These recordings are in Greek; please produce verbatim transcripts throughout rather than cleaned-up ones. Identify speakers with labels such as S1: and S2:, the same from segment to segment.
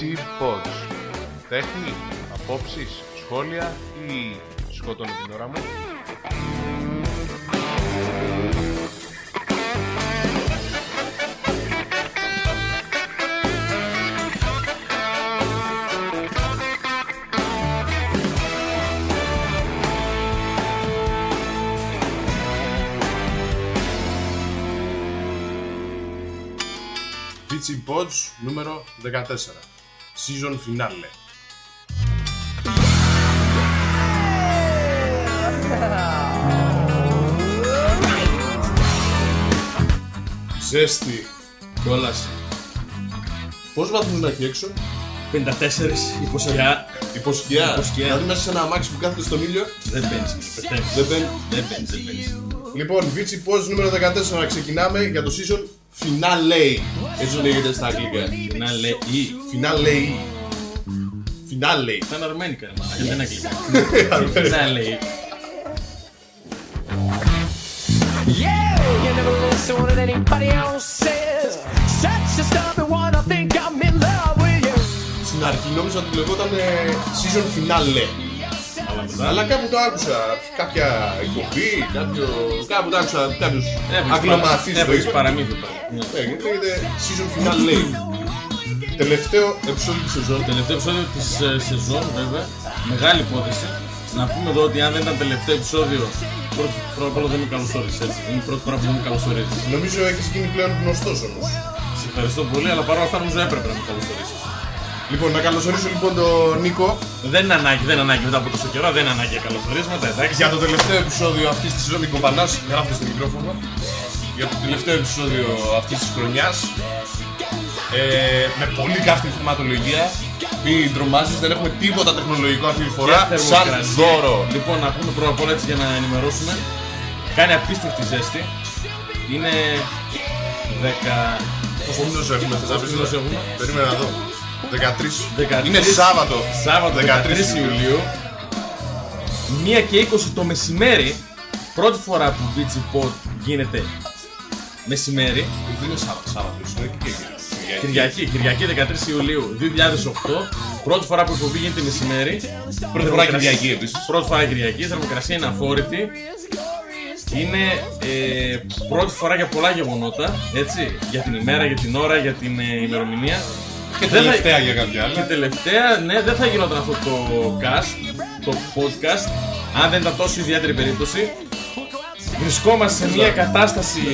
S1: Beachy Pods. Τέχνη, απόψεις, σχόλια ή σκοτώνω την ώρα μου.
S2: Beachy Pods νούμερο δεκατέσσερα. Season Finale. Ζέστη.
S3: Κόλαση.
S2: Πόσους βαθμούς να έχει έξω?
S3: πενήντα τέσσερα υποσχιά.
S2: Υποσχιά.
S3: Υποσχιά.
S2: Δηλαδή μέσα σε ένα αμάξι που κάθεται στον ήλιο.
S3: Δεν μπαίνεις, πεθαίνεις.
S2: Δεν μπαίνει.
S3: Δεν μπαίνεις, δεν μπαίνεις.
S2: Λοιπόν, Beachy Pods νούμερο δεκατέσσερα. Ξεκινάμε για το season Finale. Έτσι λέγεται στα αγγλικά.
S3: Να λέει ή.
S2: Finale. Finale.
S3: Ήταν αρμένικα, μαλάκα, δεν αγγλικά. Να λέει.
S4: Yeah, you never listen to what anybody else says. Such a stubborn one, I think I'm in love with you.
S2: Στην αρχή νόμιζα ότι λεγόταν ε, season finale.
S3: Αλλά μετά.
S2: Αλλά κάπου το άκουσα. Κάποια εκπομπή, κάποιο. Κάπου το άκουσα. Κάποιο
S3: Έβρισκες
S2: αγγλομαθής
S3: παρα-
S2: το
S3: έβρισκες
S2: είπε.
S3: παραμύθι πάλι. Ναι.
S2: Ναι, γιατί λέγεται season finale. Τελευταίο επεισόδιο της σεζόν.
S3: Τελευταίο επεισόδιο της ε, σεζόν, βέβαια. Μεγάλη υπόθεση. Να πούμε εδώ ότι αν δεν ήταν τελευταίο επεισόδιο, πρώτη πρώτα απ' όλα δεν με καλωσόρισες, έτσι. Είναι η πρώτη φορά που δεν με καλωσορίζεις.
S2: Νομίζω έχεις γίνει πλέον γνωστός όμως.
S3: Σε ευχαριστώ πολύ, αλλά παρόλα αυτά νομίζω έπρεπε να με καλωσορίσεις.
S2: Λοιπόν, να καλωσορίσω λοιπόν τον Νίκο
S3: Δεν είναι ανάγκη, δεν είναι ανάγκη μετά από τόσο καιρό, δεν είναι ανάγκη για καλωσορίσματα, εντάξει.
S2: για το τελευταίο επεισόδιο αυτής της σεζόν. Νίκο Πανάς, γράφτε στο μικρόφωνο. Για το τελευταίο επεισόδιο αυτής της χρονιάς. Ε, με πολύ καυτή θεματολογία. Μην τρομάζεις, δεν έχουμε τίποτα τεχνολογικό αυτή τη φορά.
S3: Και
S2: Σαν
S3: θερμοκρασία.
S2: δώρο.
S3: Λοιπόν, να πούμε πρώτα απ' όλα έτσι για να ενημερώσουμε. Κάνει απίστευτη ζέστη. Είναι δέκα.
S2: Πόσο μήνος έχουμε, θες να
S3: Πόσο
S2: πεις
S3: μήνος
S2: τώρα?
S3: έχουμε?
S2: Περίμενα να δω. δεκατρείς.
S3: δεκατρείς.
S2: Είναι Σάββατο.
S3: Σάββατο δεκατρείς Ιουλίου. μία και είκοσι το μεσημέρι. Πρώτη φορά που Beachy Pod γίνεται μεσημέρι.
S2: Δεν είναι Σάββατο, Σάββατο, είναι και Κυριακή.
S3: Κυριακή, Κυριακή δεκατρείς Ιουλίου δύο χιλιάδες οκτώ. Πρώτη φορά που η εκπομπή γίνεται μεσημέρι.
S2: Πρώτη φορά Κυριακή επίσης.
S3: Πρώτη φορά Κυριακή, η θερμοκρασία είναι αφόρητη. Είναι ε, πρώτη φορά για πολλά γεγονότα, έτσι, για την ημέρα, για την ώρα, για την ε, ημερομηνία.
S2: Και
S3: Δεν θα-
S2: τελευταία για κάποια
S3: Και
S2: άλλα.
S3: τελευταία, ναι, δεν θα γινόταν αυτό το cast, το podcast, αν δεν ήταν τόσο ιδιαίτερη περίπτωση. Βρισκόμαστε σε μια κατάσταση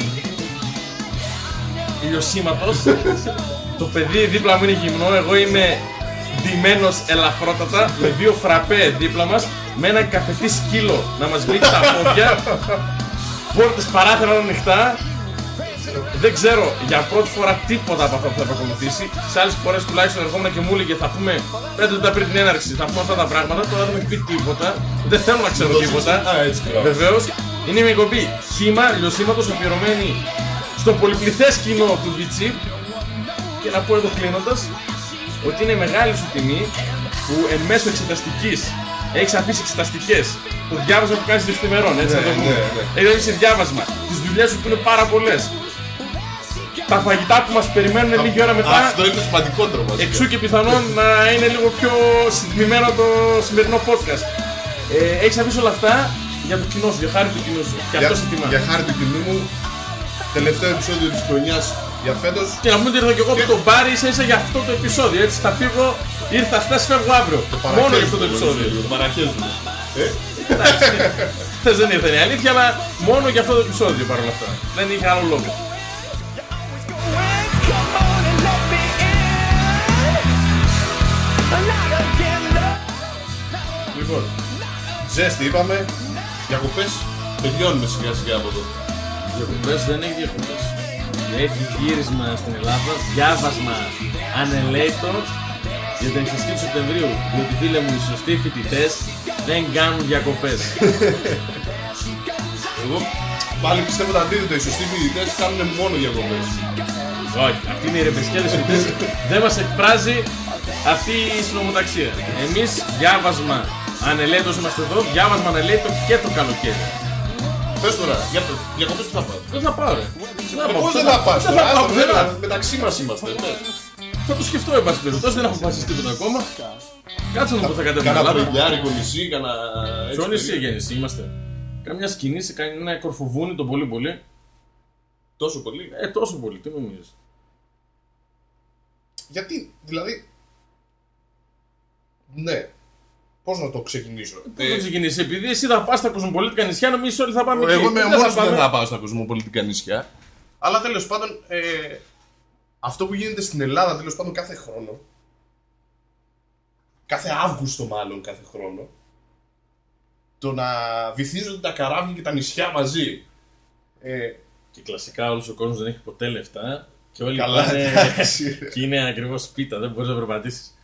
S3: ηλιοσύματος. Το παιδί δίπλα μου είναι γυμνό, εγώ είμαι ντυμένος ελαφρότατα, με δύο φραπέ δίπλα μας, με έναν καφετή σκύλο να μας βρει τα πόδια, πόρτες παράθυρα ανοιχτά. Δεν ξέρω για πρώτη φορά τίποτα από αυτά που θα επακολουθήσει. Σε άλλες φορές τουλάχιστον ερχόμουν και μου έλεγε θα πούμε πέντε λεπτά πριν την έναρξη, θα πούμε αυτά τα πράγματα. Τώρα δεν μου έχει πει τίποτα, δεν θέλω να ξέρω τίποτα.
S2: Α, έτσι τώρα.
S3: Βεβαίως, είναι μια εκπομπή χύμα λιωσίματος αφιερωμένη στο πολυπληθές κοινό του Beachy. Και να πω εδώ κλείνοντας ότι είναι μεγάλη σου τιμή που εν μέσω εξεταστικής έχεις αφήσει εξεταστικές. Το διάβασμα που κάνεις δευτερημερών, έτσι
S2: Ναι,
S3: να το πούμε.
S2: ναι, ναι.
S3: Έχεις αφήσει διάβασμα. Τις δουλειές σου που είναι πάρα πολλές. Τα φαγητά που μας περιμένουν λίγη ώρα μετά.
S2: Αυτό είναι το σημαντικότερο μας.
S3: Εξού και πιθανόν να είναι λίγο πιο συντμημένο το σημερινό podcast. Ε, έχεις αφήσει όλα αυτά για το κοινό σου, για χάρη του κοινού σου. Και αυτό σε τιμά.
S2: Για χάρη του κοινού μου, τελευταίο επεισόδιο της χρονιάς για φέτος.
S3: Και να πούμε ότι ήρθα και εγώ από τον μπάρι ίσα ίσα για αυτό το επεισόδιο. Έτσι θα φύγω, ήρθα χθες, φεύγω αύριο. Μόνο για αυτό το επεισόδιο.
S2: Το παραχέζουμε. Ε,
S3: Χθες δεν ήρθε η αλήθεια, αλλά μόνο για αυτό το επεισόδιο παρόλα αυτά. Δεν είχε άλλο λόγο.
S4: Come on and let me in. Not again, love.
S2: Λοιπόν, ζέστη είπαμε, διακοπές τελειώνουμε σιγά σιγά από εδώ.
S3: Διακοπές δεν έχει διακοπές. Έχει γύρισμα στην Ελλάδα, διάβασμα ανελαίτο για την εξαιστή του Σεπτεμβρίου. Διότι φίλε μου, οι σωστοί φοιτητές δεν κάνουν διακοπές.
S2: Εγώ πάλι πιστεύω το αντίθετο, οι σωστοί φοιτητές κάνουν μόνο διακοπές.
S3: Όχι, αυτοί είναι οι ρεμπεσκέδες φοιτητές. Δεν μας εκφράζει αυτή η συνομοταξία. Εμείς διάβασμα ανελαίτο είμαστε εδώ, διάβασμα ανελαίτο και το καλοκαίρι.
S2: Πες τώρα, για το διακοπές που θα πάω.
S3: Δεν θα πάω ρε.
S2: Πώς δεν θα πας
S3: Δεν
S2: τώρα,
S3: θα πάω
S2: άστο,
S3: πουθενά.
S2: βέβαια, μεταξύ μας είμαστε. ναι.
S3: Θα το σκεφτώ, εν πάση περιπτώσει, δεν έχω αποφασίσει τίποτα ακόμα. Κάτσε να μου πω θα κατέβουμε.
S2: Κάνα
S3: Ελλάδα.
S2: πριλιάρικο νησί, κάνα.
S3: Ποιο νησί για νησί είμαστε. Καμιά σκηνή σε κανένα κορφοβούνι το πολύ πολύ.
S2: Τόσο πολύ.
S3: Ε, τόσο πολύ, τι νομίζεις.
S2: Γιατί, δηλαδή. Ναι. Πώς να το ξεκινήσω.
S3: Πώς θα ξεκινήσει, επειδή εσύ θα πας στα κοσμοπολίτικα νησιά, νομίζεις όλοι θα πάμε εκεί.
S2: Εγώ είμαι
S3: Δεν
S2: μόνος
S3: θα
S2: που
S3: πάμε.
S2: δεν θα πάω στα κοσμοπολιτικά νησιά. Αλλά τέλος πάντων, ε, αυτό που γίνεται στην Ελλάδα τέλος πάντων κάθε χρόνο, κάθε Αύγουστο μάλλον κάθε χρόνο, το να βυθίζονται τα καράβια και τα νησιά μαζί. Ε,
S3: Και κλασικά όλος ο κόσμος δεν έχει ποτέ λεφτά και όλοι
S2: Καλά,
S3: πάνε
S2: εντάξει.
S3: και είναι ακριβώς σπίτα, δεν μπορείς να περπατήσεις.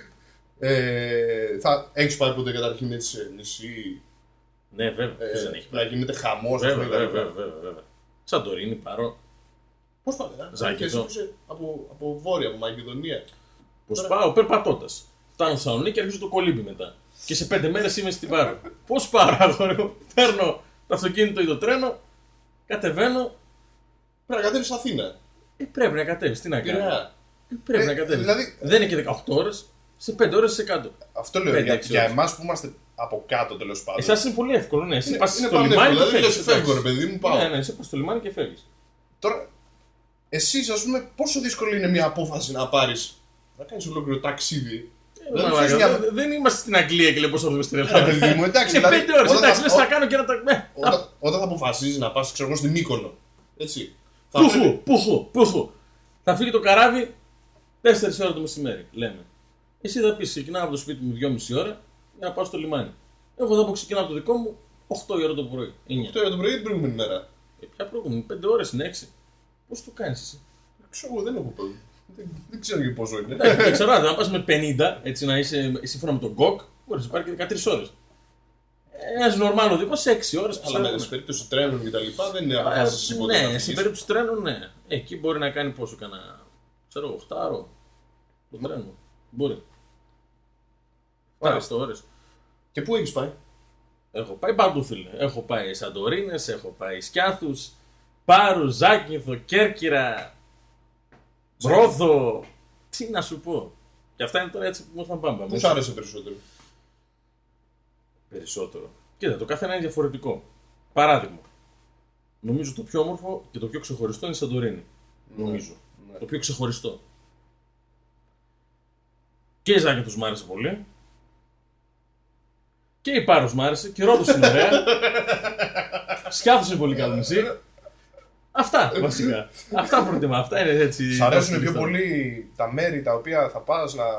S2: ε, θα έχεις πάει ποτέ καταρχήν έτσι σε νησί,
S3: Ναι, βέβαια,
S2: ε,
S3: ποιος δεν έχει
S2: να
S3: πάει.
S2: γίνεται χαμός.
S3: Βέβαια,
S2: ας πούμε,
S3: βέβαια,
S2: κτλ.
S3: βέβαια, βέβαια, βέβαια. Σαντορίνη, Πάρο.
S2: Πώς πάτε, ε?
S3: Ζάκη,
S2: Εσύ
S3: εδώ.
S2: που είσαι από, από βόρεια, από Μακεδονία.
S3: Πώς
S2: Τώρα-
S3: πάω, περπατώντας. Φτάνω στη Θεσσαλονίκη και αρχίζω το κολύμπι μετά. Και σε πέντε μέρες είμαι στην Πάρο. Πώς πάω, αγόρι μου. Παίρνω το αυτοκίνητο ή το τρένο, κατεβαίνω.
S2: Πρέπει να κατέβεις Αθήνα.
S3: Ε, πρέπει να κατέβεις, τι να κάνεις.
S2: Πειραιά.
S3: Ε, πρέπει
S2: Ε,
S3: να κατέβεις.
S2: δηλαδή-
S3: Δεν είναι και δεκαοκτώ ώρες, σε πέντε ώρες είσαι κάτω.
S2: Αυτό λέω
S3: Πέντε,
S2: για,
S3: έξι
S2: για
S3: ώρες.
S2: εμάς που είμαστε από κάτω τέλος πάντων.
S3: Εσάς είναι πολύ εύκολο, ναι. Εσύ
S2: Είναι-
S3: πας
S2: είναι
S3: στο
S2: πάντα
S3: λιμάνι
S2: εύκολο,
S3: και
S2: δηλαδή,
S3: φεύγεις.
S2: λες, φεύγω, ρε παιδί μου, πάω.
S3: Ναι, ναι, εσύ πας στο λιμάνι και φεύγεις.
S2: Τώρα, εσείς ας πούμε, πόσο δύσκολο είναι μια απόφαση να πάρεις, να κάνεις ολόκληρο ταξίδι.
S3: Ε,
S2: Δηλαδή,
S3: μαλάκα,
S2: θες μια-
S3: δεν- Δεν είμαστε στην Αγγλία και λέει πώς θα δούμε στην
S2: Ρε
S3: Ελλάδα.
S2: παιδί μου, εντάξει,
S3: Είναι
S2: δηλαδή,
S3: πέντε ώρες,
S2: όταν
S3: εντάξει,
S2: θα-
S3: λες θα
S2: ό-
S3: κάνω και ένα τα... ναι.
S2: Όταν, όταν θα αποφασίζεις να πας, ξέρω εγώ, στην Μύκονο, έτσι. Θα
S3: Πούχου,
S2: πρέπει-
S3: πούχου, πούχου. Θα φύγει το καράβι τέσσερις ώρα το μεσημέρι, λέμε. Εσύ θα πεις ξεκινάω από το σπίτι μου δυόμιση ώρα για να πάω στο λιμάνι. Εγώ θα πω ξεκινάω από το δικό μου οκτώ η ώρα το πρωί. εννιά.
S2: οκτώ ώρα το πρωί την προηγούμενη μέρα.
S3: Ε, ποια προηγούμενη, πέντε ώρες είναι έξι. Πώς το κάνεις εσύ.
S2: Ξέρω εγώ, δεν έχω πρόβλημα. Δεν, δεν ξέρω και πόσο είναι.
S3: Εντάξει, δεν ξέρω, αν πας με πενήντα, έτσι να είσαι σύμφωνα με τον γκοκ, μπορείς να πάρει και δεκατρείς ώρες. Ένας νορμάλ οδηγός σε έξι ώρες
S2: Αλλά
S3: πιστεύω.
S2: με περίπτωση τρένων και τα λοιπά δεν είναι αποφάσεις
S3: Ε,
S2: τίποτα. να
S3: Ναι,
S2: φύγεις.
S3: στην περίπτωση τρένου, ναι. Εκεί μπορεί να κάνει πόσο, κανένα, ξέρω εγώ, οχτάρο. Το τρένο. Μπορεί. Μάλιστα ώρες.
S2: Και πού έχεις πάει?
S3: Έχω πάει παντού, φίλε. Έχω πάει Σαντορίνες, έχω πάει Σκιάθους, Πάρου, Ζάκυνθο, Κέρκυρα, Ρόδο. Τι να σου πω. Και αυτά είναι τώρα έτσι που μου ήρθαν πάμπα.
S2: Πού σ' άρεσε περισσότερο?
S3: Περισσότερο. Κοίτα, το κάθε ένα είναι διαφορετικό. Παράδειγμα. Νομίζω το πιο όμορφο και το πιο ξεχωριστό είναι η Σαντορίνη. Νομίζω.
S2: Ναι.
S3: Το πιο ξεχωριστό. Και η Ζάκυνθος μ' άρεσε πολύ. Και η Πάρος μ' άρεσε. Και η Ρόδος είναι ωραία. Σκιάθος είναι πολύ καλό νησί. Αυτά βασικά. Αυτά προτιμά. Αυτά είναι έτσι.
S2: Σ' αρέσουν πιο
S3: βασικά.
S2: πολύ τα μέρη τα οποία θα πας να.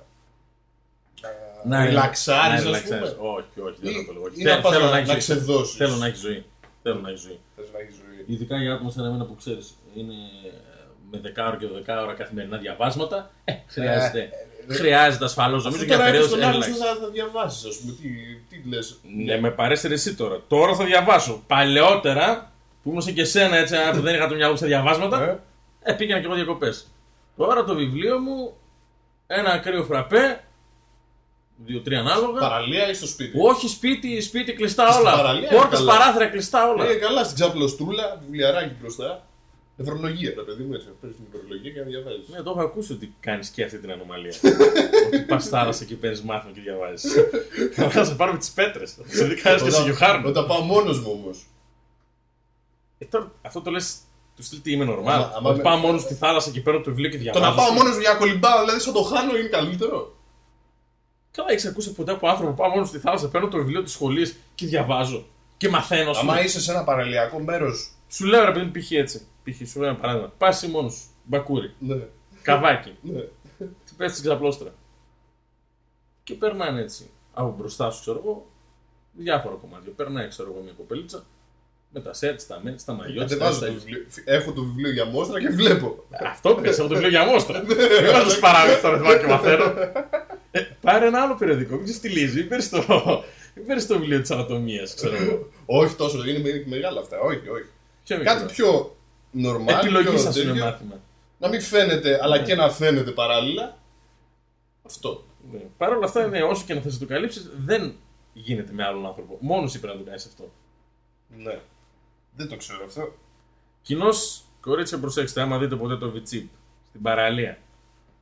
S3: Να
S2: ριλαξάρεις,
S3: να
S2: ας
S3: ριλαξάρεις.
S2: πούμε.
S3: Όχι, όχι, δεν
S2: Ή-
S3: θα το λέω.
S2: ή να
S3: Θε-
S2: πας
S3: θέλω
S2: να-
S3: έχεις
S2: να
S3: ζωή.
S2: ξεδώσεις.
S3: Θέλω να έχει ζωή. Θέλω να έχει ζωή.
S2: Θες να έχεις ζωή.
S3: Ειδικά για άτομα σαν εμένα που ξέρεις, είναι με δεκάωρα και δεκάωρα καθημερινά διαβάσματα. Ε, χρειάζεται. χρειάζεται ασφαλώς νομίζω
S2: Αφού
S3: για
S2: τώρα έχεις
S3: περίοδος
S2: τον άλλο
S3: relax.
S2: θα, θα διαβάσεις, ας πούμε. Τι, τι λες.
S3: Ναι, με παρέστερε εσύ τώρα. Τώρα θα διαβάσω. Παλαιότερα, που ήμουν και εσένα έτσι, που δεν είχα το μυαλό μου στα διαβάσματα,
S2: Ε.
S3: ε, πήγαινα και εγώ διακοπές. Τώρα το βιβλίο μου, ένα κρύο φραπέ, δύο-τρία ανάλογα.
S2: Παραλία ή στο σπίτι?
S3: Όχι σπίτι, σπίτι κλειστά
S2: Στην
S3: όλα.
S2: παραλία,
S3: Πόρτες,
S2: καλά.
S3: παράθυρα κλειστά όλα.
S2: Ε, καλά, στην ξαπλωστούλα, βιβλιαράκι μπροστά. Νευρολογία, τα παιδί μου έτσι. Παίρνεις την νευρολογία και να διαβάζεις.
S3: Ναι, το έχω ακούσει ότι κάνει και αυτή την ανομαλία. Ότι πα θάλασσα και παίρνει μάθημα και διαβάζει. Θα σε πάρουμε τι πέτρε. Σε δει κανένα και σε γιοχάρνο.
S2: Όταν πάω μόνος μου όμως.
S3: Ε, τώρα, αυτό το λε του στυλ τι είμαι
S2: Άμα-
S3: νορμάλ.
S2: άμα
S3: Ότι
S2: με-
S3: πάω μόνο στη θάλασσα και παίρνω το βιβλίο και
S2: Το
S3: διαβάζω.
S2: να πάω μόνος μου για να κολυμπάω, δηλαδή σαν το χάνω είναι καλύτερο.
S3: Καλά, έχει ακούσει ποτέ από άνθρωπο που πάω μόνο στη θάλασσα, παίρνω το βιβλίο τη σχολή και διαβάζω. Και μαθαίνω. Σου,
S2: Άμα είσαι σε ένα παραλιακό μέρος.
S3: σου λέω ρε παιδί, π.χ. έτσι. Π.χ. σου λέω ένα παράδειγμα. Πα εσύ μόνο σου. Μπακούρι.
S2: Ναι,
S3: Καβάκι.
S2: ναι.
S3: Πέφτει στην ξαπλώστρα. Και περνάνε έτσι από μπροστά σου, ξέρω εγώ, διάφορα κομμάτια. Περνάει, ξέρω εγώ, μια κοπελίτσα με τα σετ, τα μέτ, τα μαγιό, τα
S2: Κατεβάζω το βιβλίο. Έχω το βιβλίο για μόστρα και βλέπω.
S3: Αυτό πες, έχω το βιβλίο για μόστρα. Δεν θα του παράγω το ρυθμό και μαθαίνω. Ε, Πάρε ένα άλλο περιοδικό, μην στυλίζει. Μην παίρνει το βιβλίο τη ανατομία, ξέρω εγώ.
S2: Όχι τόσο, είναι με- μεγάλα αυτά. Όχι, όχι.
S3: Ποιο μικρό?
S2: Κάτι πιο normal.
S3: Επιλογή
S2: πιο
S3: σα είναι
S2: τέτοιο.
S3: μάθημα.
S2: Να μην φαίνεται, αλλά και να φαίνεται παράλληλα. Αυτό.
S3: Ναι. Παρ' όλα αυτά, ναι, όσο και να θες να το καλύψει, δεν γίνεται με άλλον άνθρωπο. Μόνο εσύ πρέπει να το κάνει αυτό.
S2: Ναι. Δεν το ξέρω αυτό.
S3: Κοινώς, κορίτσια, προσέξτε, άμα δείτε ποτέ το βιτσίπ στην παραλία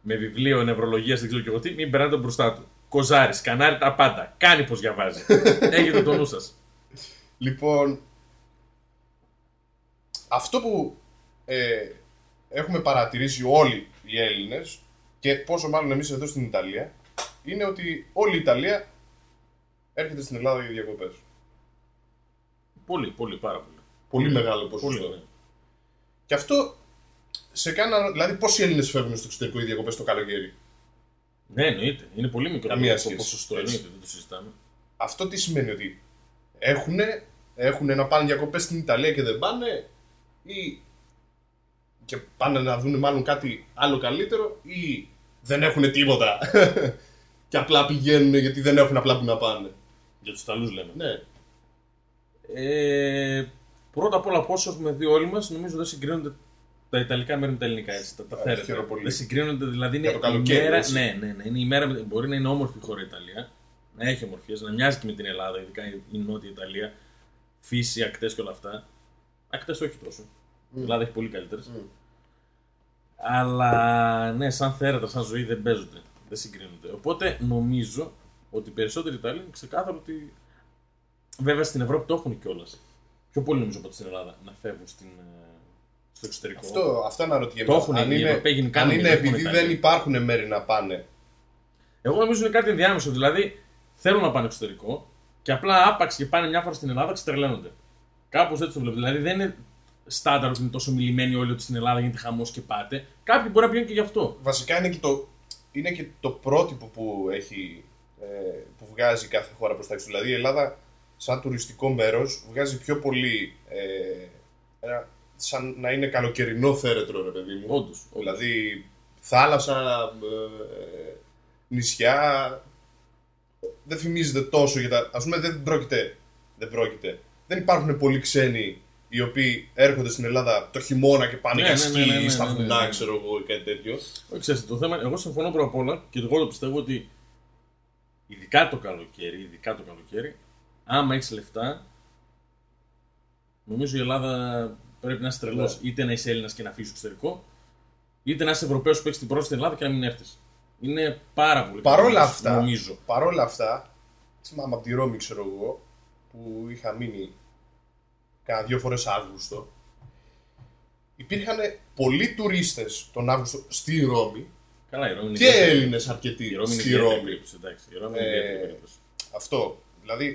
S3: με βιβλίο νευρολογίας, δεν ξέρω και εγώ τι, μην περνάτε μπροστά του. Κοζάρι, σκανάρει τα πάντα. Κάνει πως διαβάζει. Έχετε το νου σας.
S2: Λοιπόν, αυτό που ε, έχουμε παρατηρήσει όλοι οι Έλληνες και πόσο μάλλον εμείς εδώ στην Ιταλία, είναι ότι όλη η Ιταλία έρχεται στην Ελλάδα για διακοπές.
S3: Πολύ, πολύ, πάρα πολύ.
S2: Πολύ μεγάλο ποσοστό.
S3: Πολύ, ναι.
S2: Και αυτό σε κάνα. Δηλαδή, πόσοι Έλληνες φεύγουν στο εξωτερικό για διακοπές το καλοκαίρι?
S3: Ναι, εννοείται. Είναι πολύ μικρό
S2: Καμία
S3: το
S2: σχέση.
S3: ποσοστό.
S2: Έτσι.
S3: Εννοείται, δεν το συζητάμε.
S2: Αυτό τι σημαίνει? Ότι έχουν, έχουν να πάνε διακοπές στην Ιταλία και δεν πάνε, ή και πάνε να δουν μάλλον κάτι άλλο καλύτερο, ή δεν έχουν τίποτα και απλά πηγαίνουν γιατί δεν έχουν απλά που να πάνε?
S3: Για τους Ιταλούς λέμε.
S2: Ναι.
S3: Ε, πρώτα απ' όλα, πόσο έχουμε δει όλοι μας, νομίζω δεν συγκρίνονται τα Ιταλικά μέρη με τα ελληνικά. Έτσι, τα, τα
S2: Ε,
S3: θέρετρα.
S2: χαίρομαι πολύ.
S3: Δεν συγκρίνονται, δηλαδή είναι
S2: Για το καλοκαίρι,
S3: η μέρα.
S2: έτσι.
S3: Ναι, ναι, ναι, είναι η μέρα. Μπορεί να είναι όμορφη η χώρα η Ιταλία, να έχει ομορφιές, να μοιάζει και με την Ελλάδα, ειδικά η Νότια Ιταλία. Φύση, ακτές και όλα αυτά. Ακτές όχι τόσο. Η Ελλάδα έχει πολύ καλύτερες.
S2: Mm.
S3: Αλλά ναι, σαν θέρετρα, σαν ζωή δεν παίζονται. Δεν συγκρίνονται. Οπότε νομίζω ότι οι περισσότεροι Ιταλοί είναι ξεκάθαρο ότι. Βέβαια στην Ευρώπη το έχουν κιόλας. Πιο πολύ νομίζω από ότι στην Ελλάδα να φεύγουν στην, στο εξωτερικό.
S2: Αυτό, αυτό αναρωτιέμαι.
S3: Το έχουν
S2: αν
S3: οι
S2: είναι,
S3: Ευρωπαίοι γενικά,
S2: αν
S3: δεν
S2: είναι
S3: έχουν
S2: επειδή
S3: Ιταλία.
S2: δεν υπάρχουν μέρη να πάνε.
S3: Εγώ νομίζω είναι κάτι ενδιάμεσο. Δηλαδή θέλουν να πάνε εξωτερικό και απλά άπαξ και πάνε μια φορά στην Ελλάδα ξετρελαίνονται. Κάπως έτσι το βλέπω. Δηλαδή δεν είναι στάνταρ ότι είναι τόσο μιλημένοι όλοι ότι στην Ελλάδα γίνεται χαμός και πάτε. Κάποιοι μπορεί να πηγαίνουν και γι' αυτό.
S2: Βασικά είναι και το, είναι και το πρότυπο που, έχει, ε, που βγάζει κάθε χώρα προς τα έξω. Δηλαδή η Ελλάδα, σαν τουριστικό μέρος, βγάζει πιο πολύ ε, ένα, σαν να είναι καλοκαιρινό θέρετρο, ρε παιδί μου.
S3: Όντως.
S2: Δηλαδή θάλασσα, ε, νησιά, δεν φημίζεται τόσο για τα. Ας πούμε, δεν πρόκειται, δεν πρόκειται. Δεν υπάρχουν πολλοί ξένοι οι οποίοι έρχονται στην Ελλάδα το χειμώνα και πάνε
S3: Ναι,
S2: για
S3: ναι,
S2: σκι
S3: ναι, ναι, ναι,
S2: στα
S3: ναι, ναι,
S2: βουνά,
S3: ναι.
S2: ξέρω εγώ, ή κάτι τέτοιο.
S3: Όχι, ξέρετε, το θέμα, εγώ συμφωνώ πρώτα απ' όλα και εγώ το πιστεύω ότι ειδικά το καλοκαίρι, ειδικά το καλοκαίρι, άμα έχεις λεφτά, νομίζω η Ελλάδα πρέπει να είσαι τρελός.
S2: Ναι.
S3: Είτε να είσαι Έλληνας και να φύγεις στο εξωτερικό, είτε να είσαι Ευρωπαίος που έχεις την πρόσφατη στην Ελλάδα και να μην έρθεις. Είναι πάρα πολύ
S2: Παρόλα
S3: καλό,
S2: αυτά,
S3: νομίζω.
S2: παρόλα αυτά, θυμάμαι από τη Ρώμη, ξέρω εγώ, που είχα μείνει κάνα δύο φορές Αύγουστο, υπήρχαν πολλοί τουρίστες τον Αύγουστο στη Ρώμη
S3: Καλά, η Ρώμη είναι
S2: και
S3: ιδιαίτερη.
S2: Έλληνες
S3: Η
S2: αρκετοί
S3: Ρώμη είναι
S2: στη
S3: ιδιαίτερη
S2: Ρώμη.
S3: περίπτωση, εντάξει. Η Ρώμη είναι
S2: Ε,
S3: ιδιαίτερη περίπτωση.
S2: Αυτό. Δηλαδή,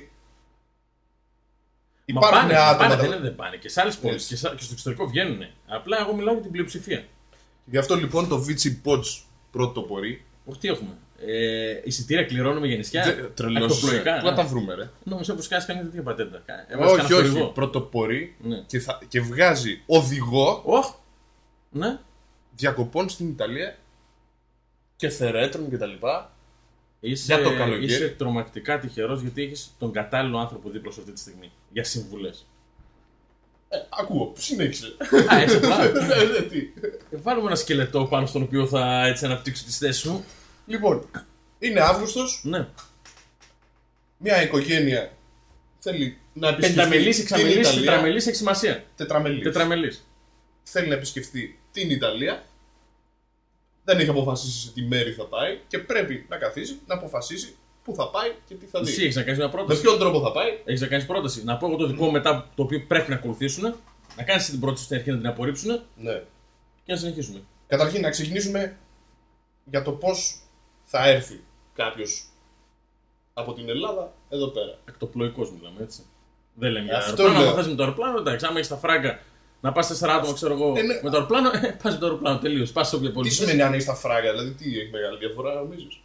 S3: Μα
S2: υπάρχουν
S3: πάνε, μα
S2: άτομα.
S3: πάνε,
S2: τα-
S3: δεν είναι δεν πάνε. Και σε άλλες πόλεις
S2: Έτσι.
S3: και, σα- και στο εξωτερικό βγαίνουν. Απλά εγώ μιλάω για την πλειοψηφία.
S2: Γι' αυτό λοιπόν το Vici Pods πρώτο το πορεί.
S3: Όχι, τι έχουμε. Ε, εισιτήρια κληρώνουμε για νησιά.
S2: Τρελός.
S3: Ακτοπλοϊκά.
S2: Πού να τα βρούμε, ρε.
S3: Νόμιζα πως κάνεις κανένα τέτοια πατέντα. Έβαλες
S2: Όχι,
S3: κανένα
S2: όχι.
S3: χορηγό.
S2: Πρώτο πορεί
S3: Ναι.
S2: και, θα, και βγάζει οδηγό
S3: Οχ! Ναι.
S2: διακοπών στην Ιταλία και θερέτρων κτλ.
S3: Είσαι,
S2: Για το καλοκαίρι.
S3: είσαι τρομακτικά τυχερός γιατί έχεις τον κατάλληλο άνθρωπο δίπλα σου αυτή τη στιγμή. Για συμβουλές.
S2: Ε, ακούω, συνέχισε.
S3: Α, έτσι απλά.
S2: Ε, τι.
S3: Ε, Βάλουμε ένα σκελετό πάνω στον οποίο θα έτσι αναπτύξω τις θέσεις σου.
S2: Λοιπόν, είναι Αύγουστος,
S3: Ναι.
S2: μια οικογένεια θέλει να επισκεφτεί
S3: Πενταμελής,
S2: την
S3: εξαμελής,
S2: Ιταλία.
S3: τετραμελής έχει σημασία.
S2: Τετραμελής.
S3: Τετραμελής.
S2: Θέλει να επισκεφτεί την Ιταλία. Δεν έχει αποφασίσει σε τι μέρη θα πάει και πρέπει να καθίσει να αποφασίσει πού θα πάει και τι θα
S3: Εσύ
S2: δει.
S3: έχεις να κάνεις μια
S2: Με
S3: πρόταση.
S2: ποιον τρόπο θα πάει.
S3: Έχεις να κάνεις πρόταση. Να πω εγώ το δικό μου μετά το οποίο πρέπει να ακολουθήσουν. Να κάνεις την πρόταση στην αρχή να την απορρίψουν
S2: Ναι.
S3: και να συνεχίσουμε.
S2: Καταρχήν να ξεκινήσουμε για το πώς θα έρθει κάποιος από την Ελλάδα εδώ πέρα.
S3: Ακτοπλοϊκός μιλάμε έτσι. Δεν λέμε για
S2: Αυτό
S3: αεροπλάνο.
S2: λέω.
S3: Αν θες με το αεροπλάνο, εντάξει. Άμα έχεις τα φράγκα να πας τέσσερα άτομα, ξέρω εγώ,
S2: Ε, ναι.
S3: με το αεροπλάνο, ε, πας με το αεροπλάνο. Τελείως. Πας σε όποια πόλη.
S2: Τι
S3: θες.
S2: σημαίνει αν έχει τα φράγκα, δηλαδή τι έχει μεγάλη διαφορά, νομίζεις.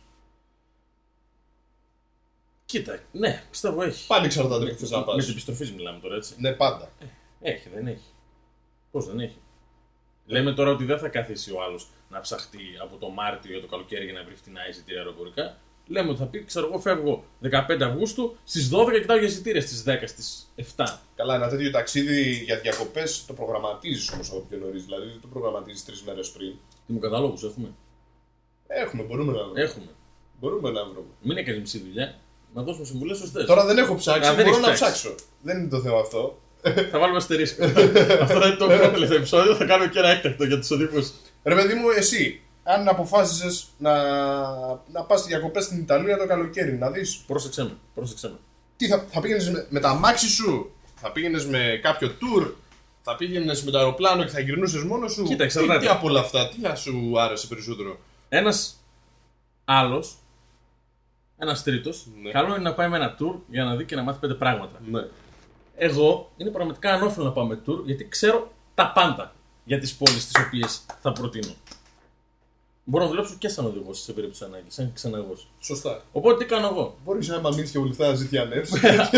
S3: Κοίτα, ναι, πιστεύω έχει.
S2: Πάλι εξαρτάται που θες να
S3: Με την
S2: πας.
S3: επιστροφή μιλάμε τώρα έτσι.
S2: Ναι, πάντα.
S3: Έχει, δεν έχει. Πώς δεν έχει. Λέμε τώρα ότι δεν θα καθίσει ο άλλος να ψαχτεί από το Μάρτιο για το καλοκαίρι για να βρει φτηνά εισιτήρια αεροπορικά. Λέμε ότι θα πει, ξέρω εγώ, φεύγω δεκαπέντε Αυγούστου, στις δώδεκα κοιτάω για εισιτήρια, στις δέκα, στις επτά.
S2: Καλά, ένα τέτοιο ταξίδι για διακοπές το προγραμματίζεις όμως από πιο νωρίς. Δηλαδή δεν το προγραμματίζεις τρεις μέρες πριν.
S3: Τι μου καταλόγους έχουμε.
S2: Έχουμε, μπορούμε να βρούμε.
S3: Έχουμε.
S2: Μπορούμε να βρούμε.
S3: Μην έκανε μισή δουλειά. Να δώσουμε συμβουλές σωστές.
S2: Τώρα δεν έχω ψάξει,
S3: Α, δεν
S2: μπορώ
S3: έχεις
S2: να
S3: ψάξει.
S2: ψάξω. Δεν είναι το θέμα αυτό.
S3: Θα βάλουμε αστερίσκο. Αυτό θα είναι το πρώτο τελευταίο επεισόδιο. Θα κάνουμε και ένα έκτακτο για τους οδηγούς.
S2: Ρε παιδί μου, εσύ,
S5: αν αποφάσισες να, να πας διακοπές στην Ιταλία το καλοκαίρι, να δεις.
S3: Πρόσεξε με, πρόσεξε με.
S5: Τι θα, θα πήγαινες με, με τα αμάξι σου, θα πήγαινες με κάποιο tour, θα πήγαινες με το αεροπλάνο και θα γυρνούσες μόνος σου.
S3: Κοίτα,
S5: τι,
S3: εξαρτάται.
S5: τι από όλα αυτά, τι θα σου άρεσε περισσότερο?
S3: Ένας άλλος, ένας τρίτος,
S5: Ναι.
S3: καλό είναι να πάει με ένα tour για να δει και να μάθει πέντε πράγματα.
S5: Ναι.
S3: Εγώ είναι πραγματικά ανώφελο να πάω με tour γιατί ξέρω τα πάντα για τις πόλεις τις οποίες θα προτείνω. Μπορώ να δουλέψω και σαν οδηγός σε περίπτωση ανάγκης, σαν ξεναγός.
S5: Σωστά.
S3: Οπότε τι κάνω εγώ?
S5: Μπορείς να μαμίθεις και βουλευτά να ζητιανεύσεις.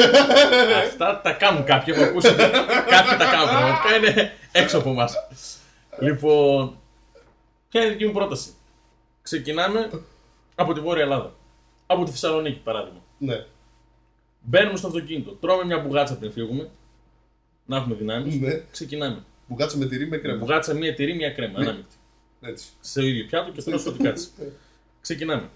S3: Αυτά τα κάνουν κάποιοι, έχω ακούσει ότι κάποιοι τα κάνουν πραγματικά, είναι έξω από εμάς. Λοιπόν, ποια είναι η δική μου πρόταση? Ξεκινάμε από τη Βόρεια Ελλάδα. Από τη Θεσσαλονίκη παράδειγμα.
S5: Ναι.
S3: Μπαίνουμε στο αυτοκίνητο, τρώμε μια μπουγάτσα πριν φύγουμε. Να έχουμε δυνάμεις.
S5: Ναι.
S3: Ξεκινάμε.
S5: Μπουγάτσα με τυρί με κρέμα.
S3: Μπουγάτσα, μία τυρί, μία κρέμα. Ανάμεικτη.
S5: Έτσι.
S3: Στο ίδιο πιάτο και τρως ό,τι κάτσει. Ξεκινάμε.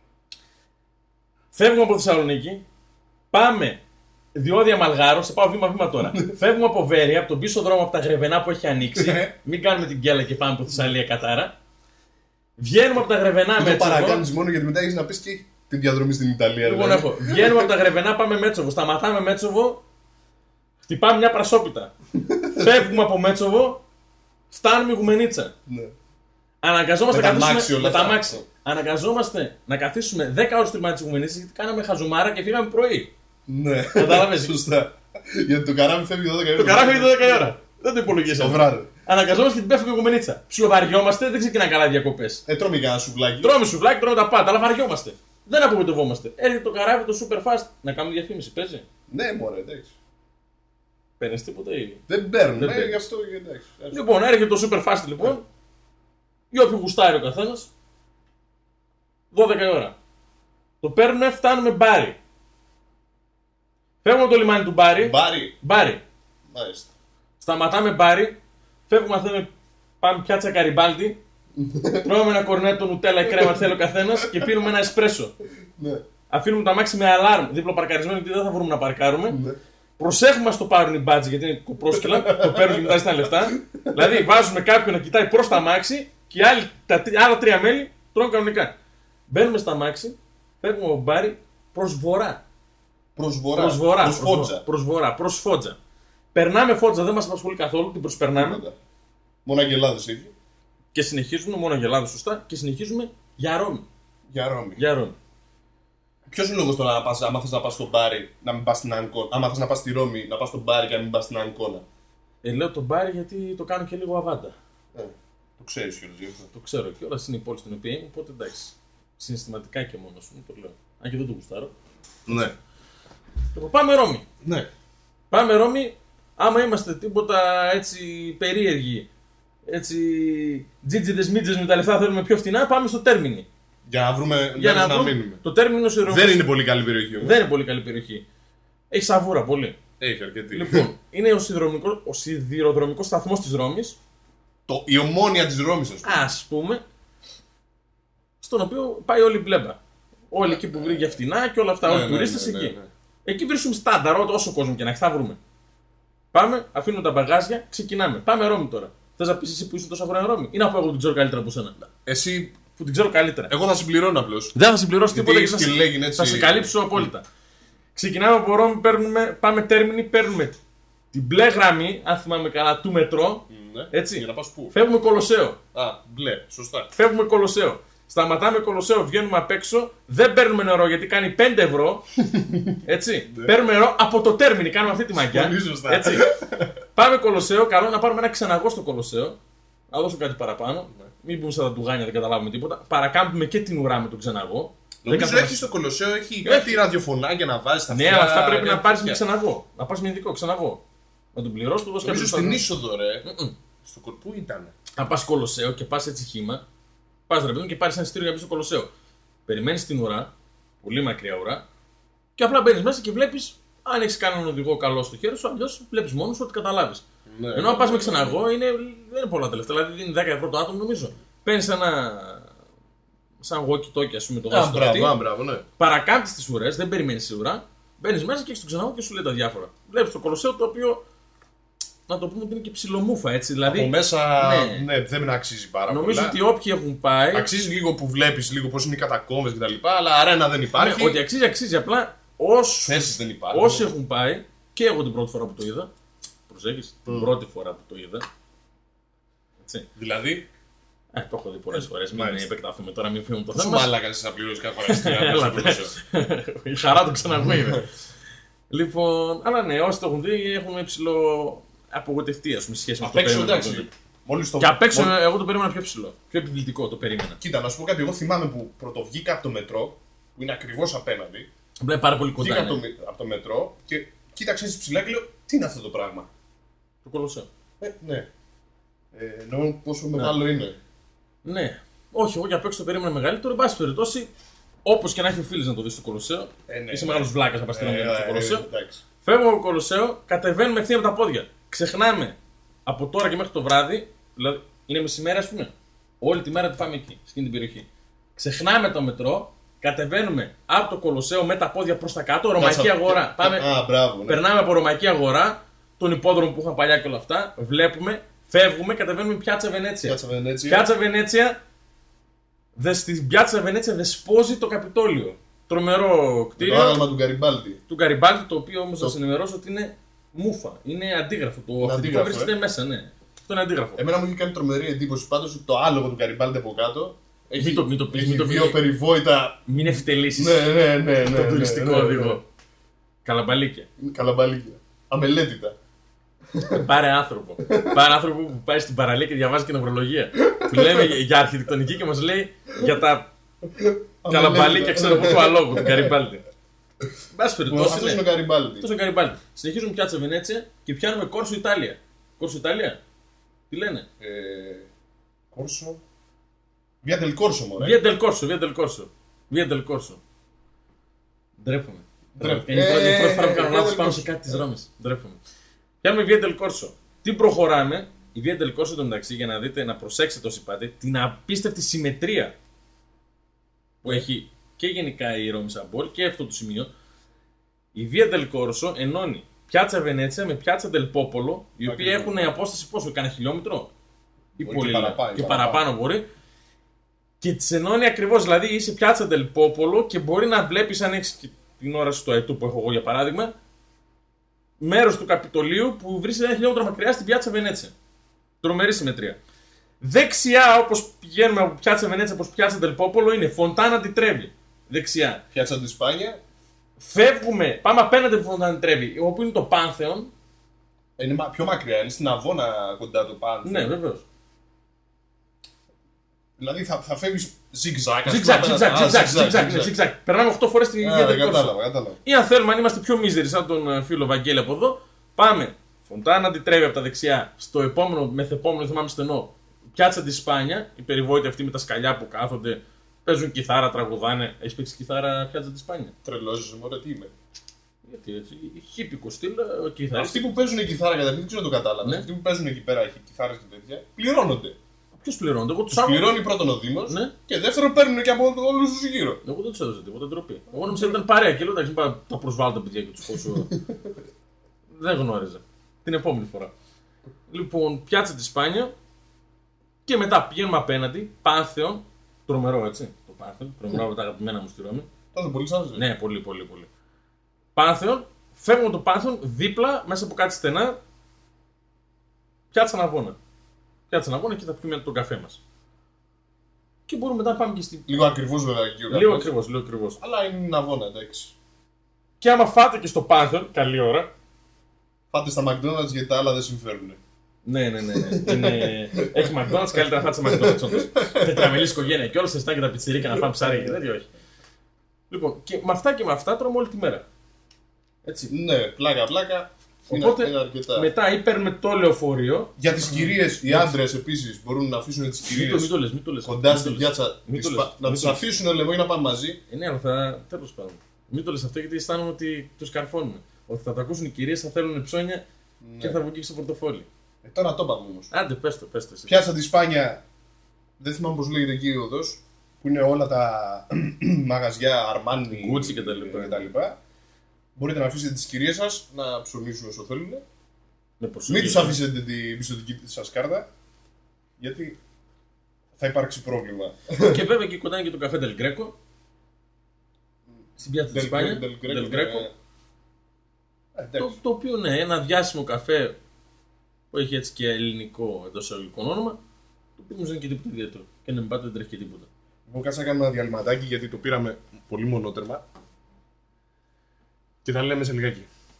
S3: Φεύγουμε από Θεσσαλονίκη. Πάμε διόδια Μαλγάρο. Σε πάω βήμα-βήμα τώρα. Φεύγουμε από Βέρεια, από τον πίσω δρόμο από τα Γρεβενά που έχει ανοίξει. Μην κάνουμε την γκέλα και πάμε από Θεσσαλία Κατάρα. Βγαίνουμε από τα Γρεβενά
S5: Το
S3: Μέτσοβο.
S5: παρακάνεις μόνο γιατί μετά έχεις να πεις και την διαδρομή στην Ιταλία.
S3: Λοιπόν,
S5: δηλαδή.
S3: έχω. Βγαίνουμε από τα Γρεβενά, πάμε Μέτσοβο. Σταματάμε Μέτσοβο. Χτυπάμε μια πρασόπιτα. Φεύγουμε από Μέτσοβο. Φτάνουμε Γουμενίτσα.
S5: Ναι.
S3: Αναγκαζόμαστε
S5: Με
S3: να
S5: τα
S3: καθίσουμε
S5: αμάξι όλα
S3: με τα
S5: αυτά.
S3: αμάξι. Αναγκαζόμαστε να καθίσουμε δέκα ώρες στη μάτι της Γουμενίτσας γιατί κάναμε χαζουμάρα και φύγαμε πρωί.
S5: Ναι.
S3: Κατάλαβες.
S5: Σωστά. Γιατί το καράβι φεύγει δώδεκα ώρα.
S3: Το καράβι είναι δώδεκα η ώρα. Δεν το
S5: Το
S3: υπολογίσαμε.
S5: βράδυ.
S3: Αναγκαζόμαστε και την πέφτουμε η Γουμενίτσα. Ψιλοβαριόμαστε, δεν ξεκινάνε καλά οι διακοπές.
S5: Ε, τρώμε κανένα σουβλάκι.
S3: Τρώμε σουβλάκι, τρώμε τα πάντα, αλλά βαριόμαστε. Δεν απογοητευόμαστε. Έρχεται το καράβι το super fast να κάνουμε διαφήμιση. Παίζει.
S5: Ναι, μωρέ, εντάξει.
S3: Παίρνει τίποτα ή.
S5: Δεν παίρνουν,
S3: Δεν
S5: ε,
S3: παίρνουν.
S5: γι' αυτό εντάξει.
S3: Λοιπόν, έρχεται το super fast λοιπόν. Για όποιο γουστάρει ο καθένας. δώδεκα η ώρα. Το παίρνουμε, φτάνουμε Μπάρι. Φεύγουμε από το λιμάνι του Μπάρι.
S5: Μπάρι.
S3: Μπάρι.
S5: Μάλιστα.
S3: Σταματάμε Μπάρι. Φεύγουμε, θέλουμε, πάμε πιάτσα Καριμπάλτι. Τρώμε ένα κορνέτο νουτέλα ή κρέμα, θέλει ο καθένας και πίνουμε ένα εσπρέσο.
S5: Ναι.
S3: Αφήνουμε το αμάξι με αλάρμ δίπλο παρκαρισμένο γιατί δεν θα βρούμε να παρκάρουμε.
S5: Ναι.
S3: Προσέχουμε να το πάρουν οι μπάτζοι γιατί είναι κοπρόσκυλα. Το παίρνουν και μετά ζητάνε λεφτά. Δηλαδή βάζουμε κάποιον να κοιτάει προς τα αμάξι και οι άλλοι, τα τρι- άλλα τρία μέλη τρώνε κανονικά. Μπαίνουμε στα αμάξι, φεύγουμε από Μπάρι προς βορρά.
S5: Προς βορρά.
S3: Προς βορρά.
S5: Προς Φότζα.
S3: Προς βορρά, προς Φότζα. Περνάμε Φότζα, δεν μας απασχολεί καθόλου, την προσπερνάμε
S5: Μόνο αγελάδες έχει.
S3: και συνεχίζουμε, μόνο για Ελλάδα σωστά, και συνεχίζουμε για Ρώμη.
S5: Για Ρώμη.
S3: Για Ρώμη.
S5: Ποιος είναι ο λόγος τώρα να πας, άμα θες να πας στο Μπάρι, να μην πας στην Αγκώνα. Άμα θες να πας στη Ρώμη, να πας στο Μπάρι και να μην πας στην Αγκώνα.
S3: Ε, λέω τον Μπάρι γιατί το κάνω και λίγο αβάντα.
S5: Ε, το ξέρεις κιόλας γι' αυτό.
S3: Το ξέρω κιόλα, είναι η πόλη στην οποία είμαι, οπότε εντάξει. Συναισθηματικά και μόνο μου το λέω. Αν και δεν το γουστάρω.
S5: Ναι.
S3: Λοιπόν, πάμε Ρώμη.
S5: Ναι.
S3: Πάμε Ρώμη, άμα είμαστε τίποτα έτσι περίεργοι, έτσι τζίτζιδες μίτζες με τα λεφτά θέλουμε πιο φτηνά, πάμε στο Τέρμινι.
S5: Για να βρούμε
S3: Για
S5: μέρες
S3: να
S5: να
S3: βρούμε.
S5: μείνουμε.
S3: Το Τέρμινι είναι ο σιδηροδρομικός.
S5: Δεν είναι πολύ καλή περιοχή όμως.
S3: Δεν είναι πολύ καλή περιοχή. Έχει σαβούρα πολύ.
S5: Έχει αρκετή.
S3: Λοιπόν, είναι ο σιδηροδρομικός, ο σιδηροδρομικός σταθμός της Ρώμης,
S5: Το, η ομόνια της Ρώμης, ας πούμε.
S3: ας πούμε, στον οποίο πάει όλη η μπλέμπα. Όλοι εκεί που βρει για φτηνά και όλα αυτά,
S5: Ναι,
S3: όλοι οι
S5: ναι,
S3: τουρίστες
S5: ναι, ναι,
S3: εκεί.
S5: ναι.
S3: Εκεί βρίσκουμε στάνταρ, όσο κόσμο και να έχει, θα βρούμε. Πάμε, αφήνουμε τα μπαγάζια, ξεκινάμε. Πάμε Ρώμη τώρα. Θες να πεις εσύ που είσαι τόσα χρόνια Ρώμη, ή να πω εγώ που την ξέρω καλύτερα από σένα?
S5: Εσύ,
S3: Που την ξέρω καλύτερα.
S5: εγώ θα συμπληρώνω απλώς.
S3: Δεν θα συμπληρώσει
S5: Γιατί
S3: τίποτα και
S5: έχεις
S3: θα,
S5: και
S3: σε-
S5: λέγει, έτσι.
S3: θα σε καλύψω απόλυτα. Ξεκινάμε από Ρώμη, παίρνουμε, πάμε Τέρμινι, παίρνουμε την μπλε γραμμή, αν θυμάμαι καλά, του μετρό.
S5: Ναι.
S3: Έτσι.
S5: Για να πας πού.
S3: Φεύγουμε Κολοσσέο.
S5: Α, μπλε, σωστά.
S3: Φεύγουμε Κολοσσέο. Σταματάμε Κολοσσέο, βγαίνουμε απ' έξω. Δεν παίρνουμε νερό γιατί κάνει πέντε ευρώ. Έτσι. Παίρνουμε νερό από το Τέρμινι, κάνουμε αυτή τη μαγιά.
S5: Πολύ σωστά.
S3: Έτσι. Πάμε Κολοσσέο, καλό να πάρουμε ένα ξεναγό στο Κολοσσέο. Να δώσω κάτι παραπάνω. Μην πούμε σαν τα ντουγάνια, δεν καταλάβουμε τίποτα. Παρακάμπτουμε και την ουρά με τον ξεναγό. Δεν
S5: Νομίζω
S3: καθόμαστε-
S5: έχει στο Κολοσσέο, έχει κάτι ραδιοφωνάκια να βάζεις στα
S3: Ναι,
S5: αυτιά.
S3: αλλά αυτά πρέπει να
S5: κάτι
S3: πάρει με
S5: τέτοια.
S3: ξεναγό. Να πα με ειδικό ξεναγό. Να τον πληρώσει, του δώσει
S5: Νομίζω
S3: κάποιο
S5: στην
S3: σταθμό.
S5: είσοδο, ρε.
S3: Μμμ.
S5: Στο κο- Πού ήταν.
S3: Αν πα Κολοσσέο και πα έτσι χύμα, πα ρε παιδί μου και πάρει ένα εισιτήριο για μπει στο Κολοσσέο. Περιμένει την ουρά, πολύ μακριά ουρά, και απλά μπαίνει μέσα και βλέπει αν έχει κανέναν οδηγό καλό στο χέρι σου, αλλιώ βλέπει μόνο σου ότι καταλάβει.
S5: Ναι,
S3: Ενώ αν πα με ξεναγό είναι, δεν είναι πολλά τα λεφτά. Δηλαδή δίνει δέκα ευρώ το άτομο νομίζω. Παίρνει ένα. Σαν walkie-talkie, α πούμε, το
S5: Α,
S3: βάζει στο αυτί,
S5: μπράβο, α, μπράβο, ναι.
S3: παρακάμπτει τι ουρέ, δεν περιμένει ουρά, μπαίνει μέσα και έχει το ξεναγό και σου λέει τα διάφορα. Βλέπει το Κολοσσέο το οποίο να το πούμε ότι είναι και ψιλομούφα έτσι. Δηλαδή,
S5: Από μέσα
S3: ναι.
S5: ναι, δεν αξίζει πάρα πολύ.
S3: νομίζω ότι όποιοι έχουν πάει.
S5: Αξίζει λίγο που βλέπεις λίγο πώς είναι οι κατακόμβες κτλ. Αλλά αρένα δεν υπάρχει.
S3: Ναι, ότι αξίζει, αξίζει. Απλά όσοι,
S5: Θέσεις δεν υπάρχουν.
S3: όσοι έχουν πάει, και εγώ την πρώτη φορά που το είδα. Προσέχεις,
S5: Mm.
S3: την πρώτη φορά που το είδα. Έτσι.
S5: Δηλαδή,
S3: Ε, το έχω δει πολλές φορές. Μην
S5: Μάλιστα.
S3: επεκταθούμε τώρα, μην φύγουμε το
S5: πόσο
S3: θέμα.
S5: μάλακα είσαι να πληρώσεις κάθε φορά στην
S3: Έλα,
S5: Ελλάδα.
S3: Η χαρά του ξαναγούει. Λοιπόν, αλλά ναι, όσοι το έχουν δει έχουν υψηλό απογοητευτεί ας πούμε, σχέση με
S5: Απ'
S3: αυτό
S5: έξω
S3: που περίμενα.
S5: εντάξει. Μόλις το...
S3: Και απ' έξω
S5: μόλις-
S3: εγώ το περίμενα πιο ψηλό. Πιο επιβλητικό το περίμενα.
S5: Κοίτα, να σου πω κάτι. Εγώ θυμάμαι που πρωτοβγήκα από το μετρό, που είναι ακριβώς απέναντι.
S3: Απλά είναι πάρα πολύ κοντά.
S5: Βγήκα από το,
S3: Ναι.
S5: με- από το μετρό και κοίταξα έτσι ψηλά και λέω: Τι είναι αυτό το πράγμα.
S3: Το Κολοσσέο.
S5: Ε, ναι. Ε, εννοώ πόσο μεγάλο είναι.
S3: Ναι. Όχι, εγώ και απ' έξω το περίμενα μεγαλύτερο. Εν πάση περιπτώσει, όπως και να έχει ο φίλος να το δει στο Κολοσσέο.
S5: Ε, ναι,
S3: Είσαι
S5: ναι.
S3: μεγάλος βλάκας να πας στην
S5: Ε,
S3: στο
S5: ε,
S3: Κολοσσέο.
S5: εντάξει.
S3: Φεύγουμε από το Κολοσσέο, κατεβαίνουμε ευθεία με τα πόδια. Ξεχνάμε από τώρα και μέχρι το βράδυ, δηλαδή είναι μεσημέρι, α πούμε. Όλη τη μέρα τη πάμε εκεί, σε εκείνη την περιοχή. Ξεχνάμε το μετρό, κατεβαίνουμε από το Κολοσσέο με τα πόδια προς τα κάτω, Ρωμαϊκή
S5: Κάτσα-
S3: Αγορά. Πάμε,
S5: Α, μπράβο. Ναι.
S3: περνάμε από Ρωμαϊκή Αγορά, τον υπόδρομο που είχαν παλιά και όλα αυτά. Βλέπουμε, φεύγουμε, κατεβαίνουμε Πιάτσα Βενέτσια.
S5: Πιάτσα Βενέτσια.
S3: Πιάτσα Βενέτσια, δε, στην Πιάτσα Βενέτσια δεσπόζει το Καπιτόλιο. Τρομερό
S5: Το
S3: κτίριο
S5: άγαλμα του Γκαριμπάλτη.
S3: του Γκαριμπάλτη, το οποίο όμως να σα ενημερώσω ότι είναι μούφα. Είναι αντίγραφο. Το αυθεντικό
S5: αντίγραφο,
S3: βρίσκεται
S5: ε.
S3: μέσα, ναι. Αυτό είναι αντίγραφο.
S5: Εμένα μου είχε κάνει τρομερή εντύπωση πάντως ότι το άλογο του Γκαριμπάλτη από κάτω έχει,
S3: Μην το- μην το πεις,
S5: έχει
S3: μην το
S5: δύο
S3: πεις.
S5: περιβόητα.
S3: Μην ευτελίσει
S5: Ναι, ναι, ναι. ναι,
S3: το
S5: ναι,
S3: τουριστικό
S5: ναι, ναι,
S3: οδηγό.
S5: ναι.
S3: Καλαμπαλίκια.
S5: Καλαμπαλίκια. Αμελέτητα.
S3: Πάρε άνθρωπο. Πάρε άνθρωπο που πάει στην παραλία και διαβάζει και νευρολογία. Του λέμε για- για αρχιτεκτονική και μα λέει για τα καλαμπαλίκια, ξέρω εγώ, του αλόγου, του Γκαριμπάλτη. Εν πάση περιπτώσει,
S5: Αυτό είναι ο
S3: ναι.
S5: Γκαριμπάλτη.
S3: Αυτό είναι ο Γκαριμπάλτη. Συνεχίζουμε Πιάτσα Βενέτσια και πιάνουμε Κόρσο Ιταλία. Κόρσο Ιταλία. Τι λένε.
S5: Ε, Κόρσο. Βία del Corso, μωρέ.
S3: Via del Corso, Via del Corso. Via del Corso. Ντρέπομαι.
S5: Ντρέπομαι.
S3: Είναι η πρώτη- η πρώτη φορά που κάνω
S5: Ε,
S3: λάθος
S5: Via del
S3: πάνω
S5: Corso.
S3: σε κάτι τη Ρώμη. Ντρέπομαι. Πιάνουμε Via del Corso. Τι προχωράμε, η Via del Corso εντωμεταξύ για να δείτε, να προσέξετε όσοι πάτε, την απίστευτη συμμετρία που έχει και γενικά η Ρώμη σαν πόλη και αυτό το σημείο. Η Via del Corso ενώνει Πιάτσα Βενέτσια με Πιάτσα del Popolo, οι οποίοι
S5: Ακριβώς.
S3: έχουν απόσταση πόσο, κάνα χιλιόμετρο ή
S5: Μπορεί
S3: πολύ
S5: και
S3: λίγο.
S5: παραπάνω,
S3: και
S5: παραπάνω.
S3: παραπάνω μπορεί. Και τις ενώνει ακριβώς, δηλαδή είσαι Πιάτσα del Popolo και μπορεί να βλέπεις αν έχεις και την ώρα στο αετού που έχω εγώ για παράδειγμα, μέρος του Καπιτολίου που βρίσκεται ένα χιλιόμετρο μακριά στην Πιάτσα Βενέτσια. Τρομερή συμμετρία. Δεξιά, όπως πηγαίνουμε από Πιάτσα Βενέτσια προς Πιάτσα del Popolo, είναι Φοντάνα di Trevi. Δεξιά.
S5: Πιάτσα τη Σπάνια.
S3: Φεύγουμε, πάμε απέναντι από Φοντάνα di Trevi, όπου είναι το Πάνθεον.
S5: Είναι μα- πιο μακριά, είναι στην Αβώνα κοντά το πάνω.
S3: Ναι, βεβαίως.
S5: Δηλαδή θα, θα φεύγει zigzag. ας
S3: Zigzag,
S5: πούμε,
S3: zigzag,
S5: α,
S3: zigzag,
S5: zigzag,
S3: zigzag, ναι,
S5: zigzag.
S3: zigzag. Περνάμε οκτώ φορές στην
S5: Α,
S3: Via del
S5: δεν
S3: Corso.
S5: κατάλαβα, κατάλαβα.
S3: Ή αν θέλουμε, αν είμαστε πιο μίζεροι, σαν τον ε, φίλο Βαγγέλη από εδώ, πάμε Φοντάνα di Trevi από τα δεξιά, στο επόμενο, μεθεπόμενο, δεν θυμάμαι στενό, Πιάτσα τη Σπάνια, η περιβόητη αυτή με τα σκαλιά που κάθονται, παίζουν κιθάρα, τραγουδάνε. Έχει παίξει κιθάρα Πιάτσα τη Σπάνια.
S5: Τρελός, μωρέ, τι είμαι.
S3: Γιατί έτσι, χίπικο στυλ, ο κιθάριστης.
S5: Αυτοί που παίζουν κιθάρα καταρχήν δεν ξέρω αν το κατάλαβα.
S3: Ναι.
S5: Αυτοί που παίζουν εκεί πέρα κιθάρες και τέτοια πληρώνονται.
S3: Ποιος πληρώνεται, εγώ τους
S5: Τους
S3: άκουγα.
S5: πληρώνει πρώτον ο Δήμος
S3: Ναι.
S5: και δεύτερον παίρνουν και από όλους τους γύρω.
S3: Εγώ δεν του έδωσα τίποτα ντροπή. Εγώ νόμιζα ότι ήταν παρέα και λέω εντάξει, μην πάω- τα προσβάλλω τα παιδιά και του πόσο. Δεν γνώριζα. Την επόμενη φορά. Λοιπόν, Πιάτσα τη Σπάνια και μετά πηγαίνουμε απέναντι. Πάνθεον. Τρομερό έτσι. Το Πάνθεον. Τρομερό από τα αγαπημένα μου στη Ρώμη.
S5: Τόσο πολύ σαν
S3: Ναι, πολύ, πολύ, πολύ. Πάνθεον. Φεύγουμε το Πάνθεον δίπλα μέσα από κάτι στενά. Πιάτσα Ναβώνα. Πιάτσα Ναβώνα και θα πιούμε τον καφέ μα. Και μπορούμε μετά να πάμε και στη.
S5: Λίγο ακριβώς βέβαια εκεί ο
S3: Λίγο
S5: καφές.
S3: ακριβώ, λίγο ακριβώ.
S5: Αλλά είναι ένα Αβώνα, εντάξει.
S3: Και άμα φάτε και στο Πάνθεον, καλή ώρα.
S5: Πάτε στα McDonald's γιατί τα άλλα δεν συμφέρουν.
S3: Ναι, ναι, ναι. ναι. Είναι... Έχει McDonald's, καλύτερα να φάτε σε McDonald's όντως. Τετραμελής οικογένεια και όλα σε και τα πιτσιρίκα να φάμε ψάρι και τέτοιο όχι. Λοιπόν, και με αυτά και με αυτά τρώμε όλη τη μέρα. Έτσι.
S5: Ναι, πλάκα πλάκα. Είναι,
S3: Οπότε
S5: είναι αρκετά.
S3: μετά ή παίρνουμε το λεωφορείο.
S5: Για τις κυρίες, οι άντρες επίσης μπορούν να αφήσουν τις
S3: Μην το, μην
S5: κυρίες
S3: το λες, μην το λες.
S5: κοντά
S3: Μην
S5: στην
S3: το λες.
S5: πιάτσα.
S3: Μην
S5: της
S3: το
S5: Σπα-
S3: λες.
S5: Να
S3: Μην
S5: τους
S3: το λες.
S5: αφήσουν λέμε να πάνε μαζί.
S3: Ε, ναι, αλλά θα. Τέλος πάντων. Μην το λες αυτό γιατί αισθάνομαι ότι τους καρφώνουμε. Ότι θα τα ακούσουν οι κυρίες, θα θέλουν ψώνια και θα βγουν και στο πορτοφόλι.
S5: Ε, τώρα το είπαμε όμως.
S3: Άντε, πες το, πες το εσύ.
S5: Πιάτσα τη Σπάνια, δεν θυμάμαι πώς λέγεται εκεί η οδός, που είναι όλα τα μαγαζιά Αρμάνι
S3: Gucci και τα λοιπά.
S5: Μπορείτε να αφήσετε τις κυρίες σας να ψωνίσουν όσο θέλουν.
S3: Με προσοχή.
S5: Μην τους αφήσετε την πιστωτική σας κάρτα, γιατί θα υπάρξει πρόβλημα.
S3: Και βέβαια εκεί κοντά είναι και το καφέ Del Greco. Στην πιάτσα της Ισπάνια. Del Greco. Το, το οποίο ναι, ένα διάσημο καφέ που έχει έτσι και ελληνικό εντός εισαγωγικών όνομα, το οποίο όμως δεν είναι και τίποτα ιδιαίτερο. Και να μην πάτε δεν τρέχει και τίποτα.
S5: Λοιπόν, κάτσε να κάνουμε ένα διαλυματάκι γιατί το πήραμε πολύ μονότερμα. Και θα λέμε σε λιγάκι.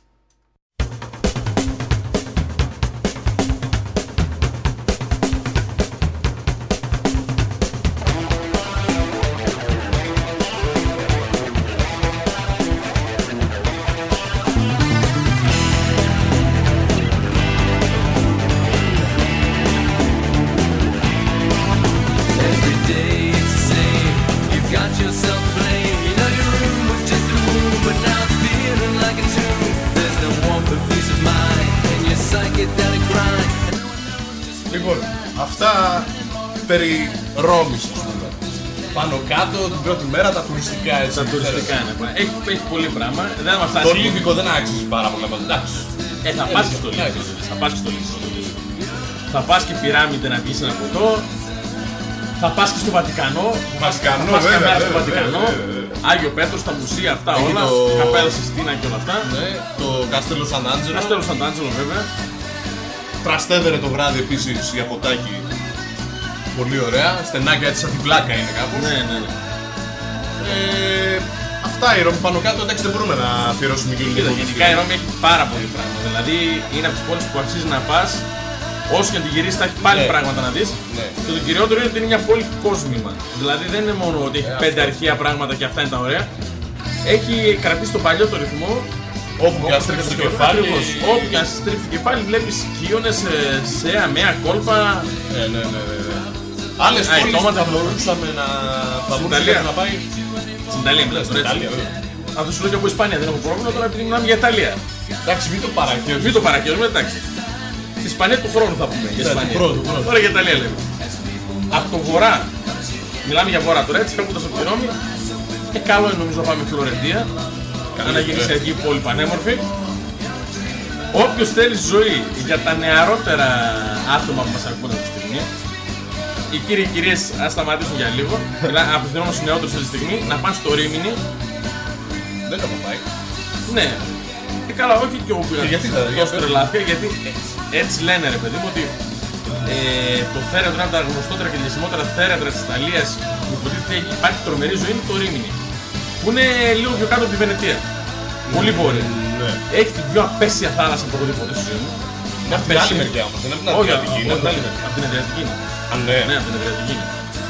S5: Λοιπόν, αυτά περί Ρώμης, ας πούμε. Πάνω κάτω την πρώτη μέρα τα τουριστικά έτσι.
S3: Τα τουριστικά είναι. Έχει, έχει πολύ πράγμα. Δεν θα μας φτάσει.
S5: Το Λίβικο δεν αξίζει πάρα πολλά πάντα. Εντάξει.
S3: Ε, θα πας και στο Λίβικο. Θα πας και στο Λίβικο. Θα πας και πυραμίδα να πεις ένα ποτό. Θα πας και στο Βατικανό.
S5: Βατικανό,
S3: θα πας και
S5: βέβαια,
S3: μέρα στο
S5: βέβαια,
S3: Βατικανό.
S5: βέβαια, βέβαια.
S3: Άγιο Πέτρος, τα μουσεία αυτά
S5: Έχει
S3: όλα.
S5: το-
S3: Καπέλα Σιστίνα και όλα αυτά.
S5: Ναι, το Καστέλο Σαν Άντζελο.
S3: Καστέλο Σαντάντζελο βέβαια.
S5: Τραστέβερε το βράδυ επίσης η Αποτάκη. Πολύ ωραία. Στενάκια έτσι σαν την πλάκα είναι κάπου.
S3: Ναι, ναι, ναι.
S5: Ε, αυτά η Ρώμη πάνω κάτω. Εντάξει, δεν μπορούμε να αφιερώσουμε και λίγο.
S3: Κοίτα, γενικά η Ρώμη έχει πάρα πολύ πράγμα. Δηλαδή είναι από τις πόλεις που αξίζει να πας. Όσο και να τη γυρίσεις θα έχει πάλι
S5: Ναι.
S3: πράγματα να δεις.
S5: Ναι.
S3: Και το κυριότερο είναι ότι είναι μια πόλη κόσμημα. Δηλαδή δεν είναι μόνο ότι έχει
S5: Ε,
S3: πέντε
S5: αυτό.
S3: αρχαία πράγματα και αυτά είναι τα ωραία. Έχει κρατήσει τον παλιό το ρυθμό.
S5: Όπου και αν στρίψει το κεφάλι.
S3: Ακριβώς. Όπου και αν στρίψει το κεφάλι, βλέπεις κύονες σε αμαία κόλπα.
S5: Ναι, ναι, ναι, ναι, ναι. Άλλες
S3: Α, οι
S5: πόλεις
S3: τόματα
S5: θα μπορούσαμε να... θα
S3: Στην
S5: μπορούσε
S3: Ιταλία.
S5: να πάει.
S3: Στην Ιταλία μιλάς τώρα, έτσι.
S5: Ιταλία, βέβαια.
S3: Αυτό σου λέω και από Ισπανία δεν έχω πρόβλημα, τώρα επειδή μιλάμε για Ιταλία.
S5: Εντάξει, μην το παρακαίω.
S3: Μην το παρακαιώσουμε, εντάξει. Στη Ισπανία του χρόνου θα πούμε. Για
S5: Ναι,
S3: Ισπανία.
S5: του χρόνου, του χρόνου.
S3: Τώρα για Ιταλία λέμε. Από το βορρά, μιλάμε για βορρά τώρα έτσι, φεύγοντας από τη Ρώμη. Και καλό είναι νομίζω να πάμε Φλωρεντία. Ένα γεννησιακή πόλη πανέμορφη. Όποιος θέλει ζωή για τα νεαρότερα άτομα που μας ακούνε αυτή τη στιγμή, οι κύριοι και κυρίες ας σταματήσουν για λίγο. Δηλαδή, απευθυνόμαστε στους νεότερους αυτή τη στιγμή να πάνε στο Ρήμινι.
S5: Δεν έχω πάει.
S3: Ναι. Και καλά, όχι και εγώ πήγα.
S5: Και γιατί θα- για πες.
S3: τρελάθηκα, γιατί έτσι λένε ρε παιδί μου ότι ε, το θέρετρο είναι από τα γνωστότερα και διασημότερα θέρετρα της Ιταλίας που υποτίθεται έχει υπάρχει τρομερή ζωή είναι το Ρήμινι. Που είναι λίγο πιο κάτω από τη Βενετία. Πολύ βόρεια.
S5: Ναι.
S3: Έχει την πιο απέσια θάλασσα που έχω δει ποτέ στη ζωή μου.
S5: Είναι από την άλλη μεριά όμως, δεν είναι από την
S3: Όχι,
S5: Αδριατική, είναι από την άλλη μεριά.
S3: από την Αδριατική είναι.
S5: Α, ναι.
S3: Ναι, από την Αδριατική είναι.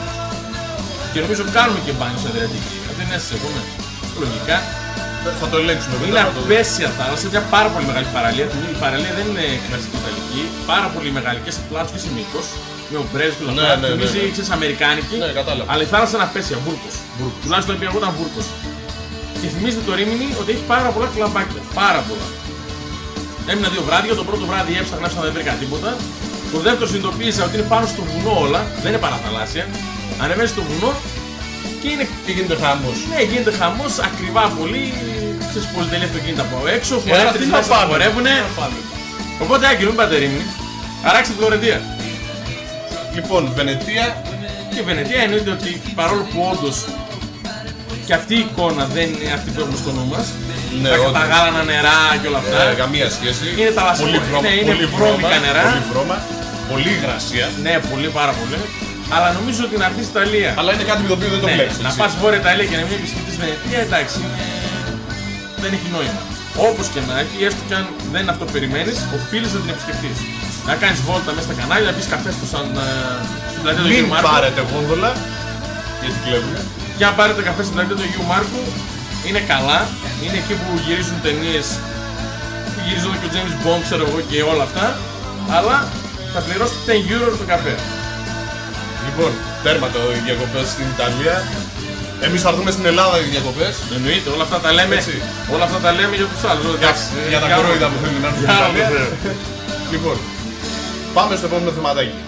S3: Και νομίζω κάνουμε και μπάνιο στην Αδριατική. Από την αίσθηση έχουμε. Λογικά.
S5: Θα το ελέγξουμε
S3: Είναι
S5: μετά. θα το δούμε.
S3: απέσια θάλασσα, μια πάρα πολύ μεγάλη παραλία. Η παραλία δεν είναι κλασική ιταλική, πάρα πολύ μεγάλη και σε πλάτος και σε μήκος. Με ομπρέζ και όλα
S5: Ναι,
S3: αυτά.
S5: ναι, ναι,
S3: Θυμίζει,
S5: ναι.
S3: ξέρεις, αμερικάνικη.
S5: Ναι, κατάλαβα.
S3: Αλλά η θάλασσα είναι απέσια, βούρκος. Τουλάχιστον επειδή εγώ ήταν βούρκος. Και θυμίζεται το Ρήμινι ότι έχει πάρα πολλά κλαμπάκια. Πάρα πολλά. Έμεινα δύο βράδια. Το πρώτο βράδυ έψαχνα να δεν βρήκα τίποτα. Το δεύτερο συνειδητοποίησα ότι είναι πάνω στο βουνό όλα, δεν είναι παραθαλάσσια. Ανεβαίνει στο βουνό και είναι.
S5: Και γίνεται χαμός.
S3: Ναι, γίνεται χαμός, ακριβά πολύ. Ξέρεις πολύ τελεία αυτοκίνητα από έξω.
S5: Ε, άρα
S3: Φορεύτες
S5: τι να
S3: μέσα,
S5: πάμε.
S3: χορεύουνε.
S5: Τι να πάμε.
S3: Οπότε Άγγελο, μην πάτε Ρήμινι. Αράξτε τη Φλωρεντία.
S5: Λοιπόν, Βενετία.
S3: Και η Βενετία εννοείται ότι παρόλο που όντως και αυτή η εικόνα δεν είναι αυτή που έχουμε στο νου μας.
S5: Ναι,
S3: τα,
S5: όντως.
S3: τα γάλανα νερά και όλα αυτά.
S5: Ε, καμία σχέση.
S3: Είναι τα βασικά.
S5: Πολύ βρώμα,
S3: Ναι, είναι
S5: πολύ
S3: βρώμικα
S5: βρώμα,
S3: νερά.
S5: Πολύ βρώμα. Πολύ υγρασία.
S3: Ναι, πολύ πάρα πολύ. Αλλά νομίζω ότι να έρθει στην Ιταλία.
S5: Αλλά είναι κάτι με το οποίο δεν το
S3: Ναι,
S5: βλέπεις.
S3: να
S5: έτσι.
S3: πας Βόρεια Ιταλία και να μην επισκεφτείς Βενετία, εντάξει, είναι... δεν έχει νόημα. Όπως και να έχει, έστω και αν δεν είναι αυτό που περιμένεις, οφείλεις να την επισκεφτείς. Να κάνεις βόλτα μέσα στα κανάλια, να πεις καφέ στο σαν, ε, στην πλατεία του
S5: Μην
S3: Αγίου Μάρκου.
S5: πάρετε γόνδολα. Γιατί κλέβουνε.
S3: Και αν πάρετε καφέ στην πλατεία του Αγίου Μάρκου, είναι καλά. Είναι εκεί που γυρίζουν ταινίες, που γυρίζονται και ο James Bond, ξέρω εγώ και όλα αυτά. Αλλά θα πληρώσετε δέκα ευρώ το καφέ.
S5: Λοιπόν, τέρμα το οι διακοπές στην Ιταλία. Εμείς θα έρθουμε στην Ελλάδα οι διακοπές.
S3: Εννοείται, όλα αυτά τα λέμε,
S5: Έτσι.
S3: όλα αυτά τα λέμε για τους άλλους. Εντάξει,
S5: Για τα
S3: για
S5: κορόιδα που θέλουν να έρθουν στην
S3: Για
S5: Ιταλία.
S3: άλλο,
S5: Λοιπόν, πάμε στο επόμενο θεματάκι.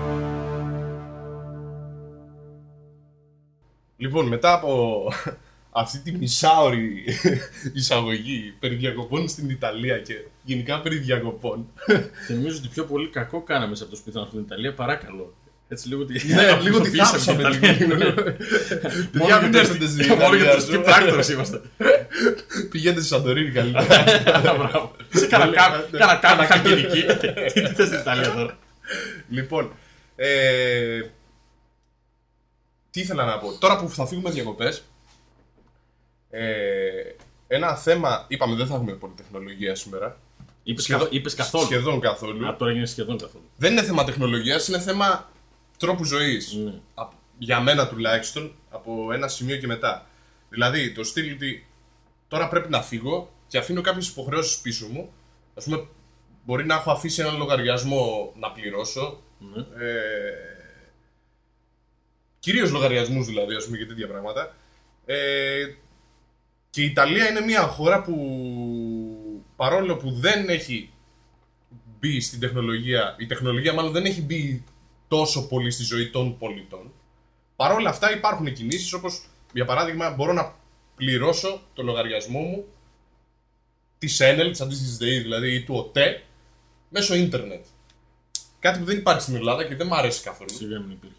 S5: Λοιπόν, μετά από αυτή τη μισάωρη εισαγωγή περί διακοπών στην Ιταλία και γενικά περί διακοπών.
S3: Και νομίζω ότι πιο πολύ κακό κάναμε σε αυτό που ήταν στην Ιταλία παρά καλό. Έτσι λίγο ότι.
S5: Ναι, λίγο τη θάψαμε λίγο. Παιδιά, μην έρθετε στην Ιταλία.
S3: Μόνο για τους τι πράκτορες είμαστε.
S5: Πηγαίνετε στη Σαντορίνη καλύτερα.
S3: Μπράβο. Σε κάνα κάνα χαλκιδική. Τι θες στην Ιταλία τώρα.
S5: Λοιπόν, ε, τι ήθελα να πω. Τώρα που θα φύγουμε διακοπές, ε, ένα θέμα, είπαμε δεν θα έχουμε πολύ τεχνολογία σήμερα.
S3: Είπες,
S5: Σχεδόν-
S3: καθ- είπες καθόλου.
S5: Σχεδόν καθόλου.
S3: Α, τώρα έγινε σχεδόν καθόλου.
S5: Δεν είναι θέμα τεχνολογίας, είναι θέμα τρόπου ζωής.
S3: Ναι.
S5: Α- Για μένα τουλάχιστον, από ένα σημείο και μετά. Δηλαδή, το στυλ ότι τώρα πρέπει να φύγω και αφήνω κάποιες υποχρεώσεις πίσω μου. Ας πούμε, μπορεί να έχω αφήσει έναν λογαριασμό να πληρώσω.
S3: Ναι.
S5: Ε, κυρίως λογαριασμούς δηλαδή, ας πούμε, και τέτοια πράγματα. Ε, και η Ιταλία είναι μια χώρα που παρόλο που δεν έχει μπει στην τεχνολογία, η τεχνολογία μάλλον δεν έχει μπει τόσο πολύ στη ζωή των πολιτών. Παρόλα αυτά υπάρχουν κινήσεις όπως, για παράδειγμα, μπορώ να πληρώσω το λογαριασμό μου της Enel, της αντίστοιχης ΔΕΗ δηλαδή, ή του ΟΤΕ, μέσω ίντερνετ. Κάτι που δεν υπάρχει στην Ελλάδα και δεν μου αρέσει καθόλου.
S3: Σιγά μην υπήρχε.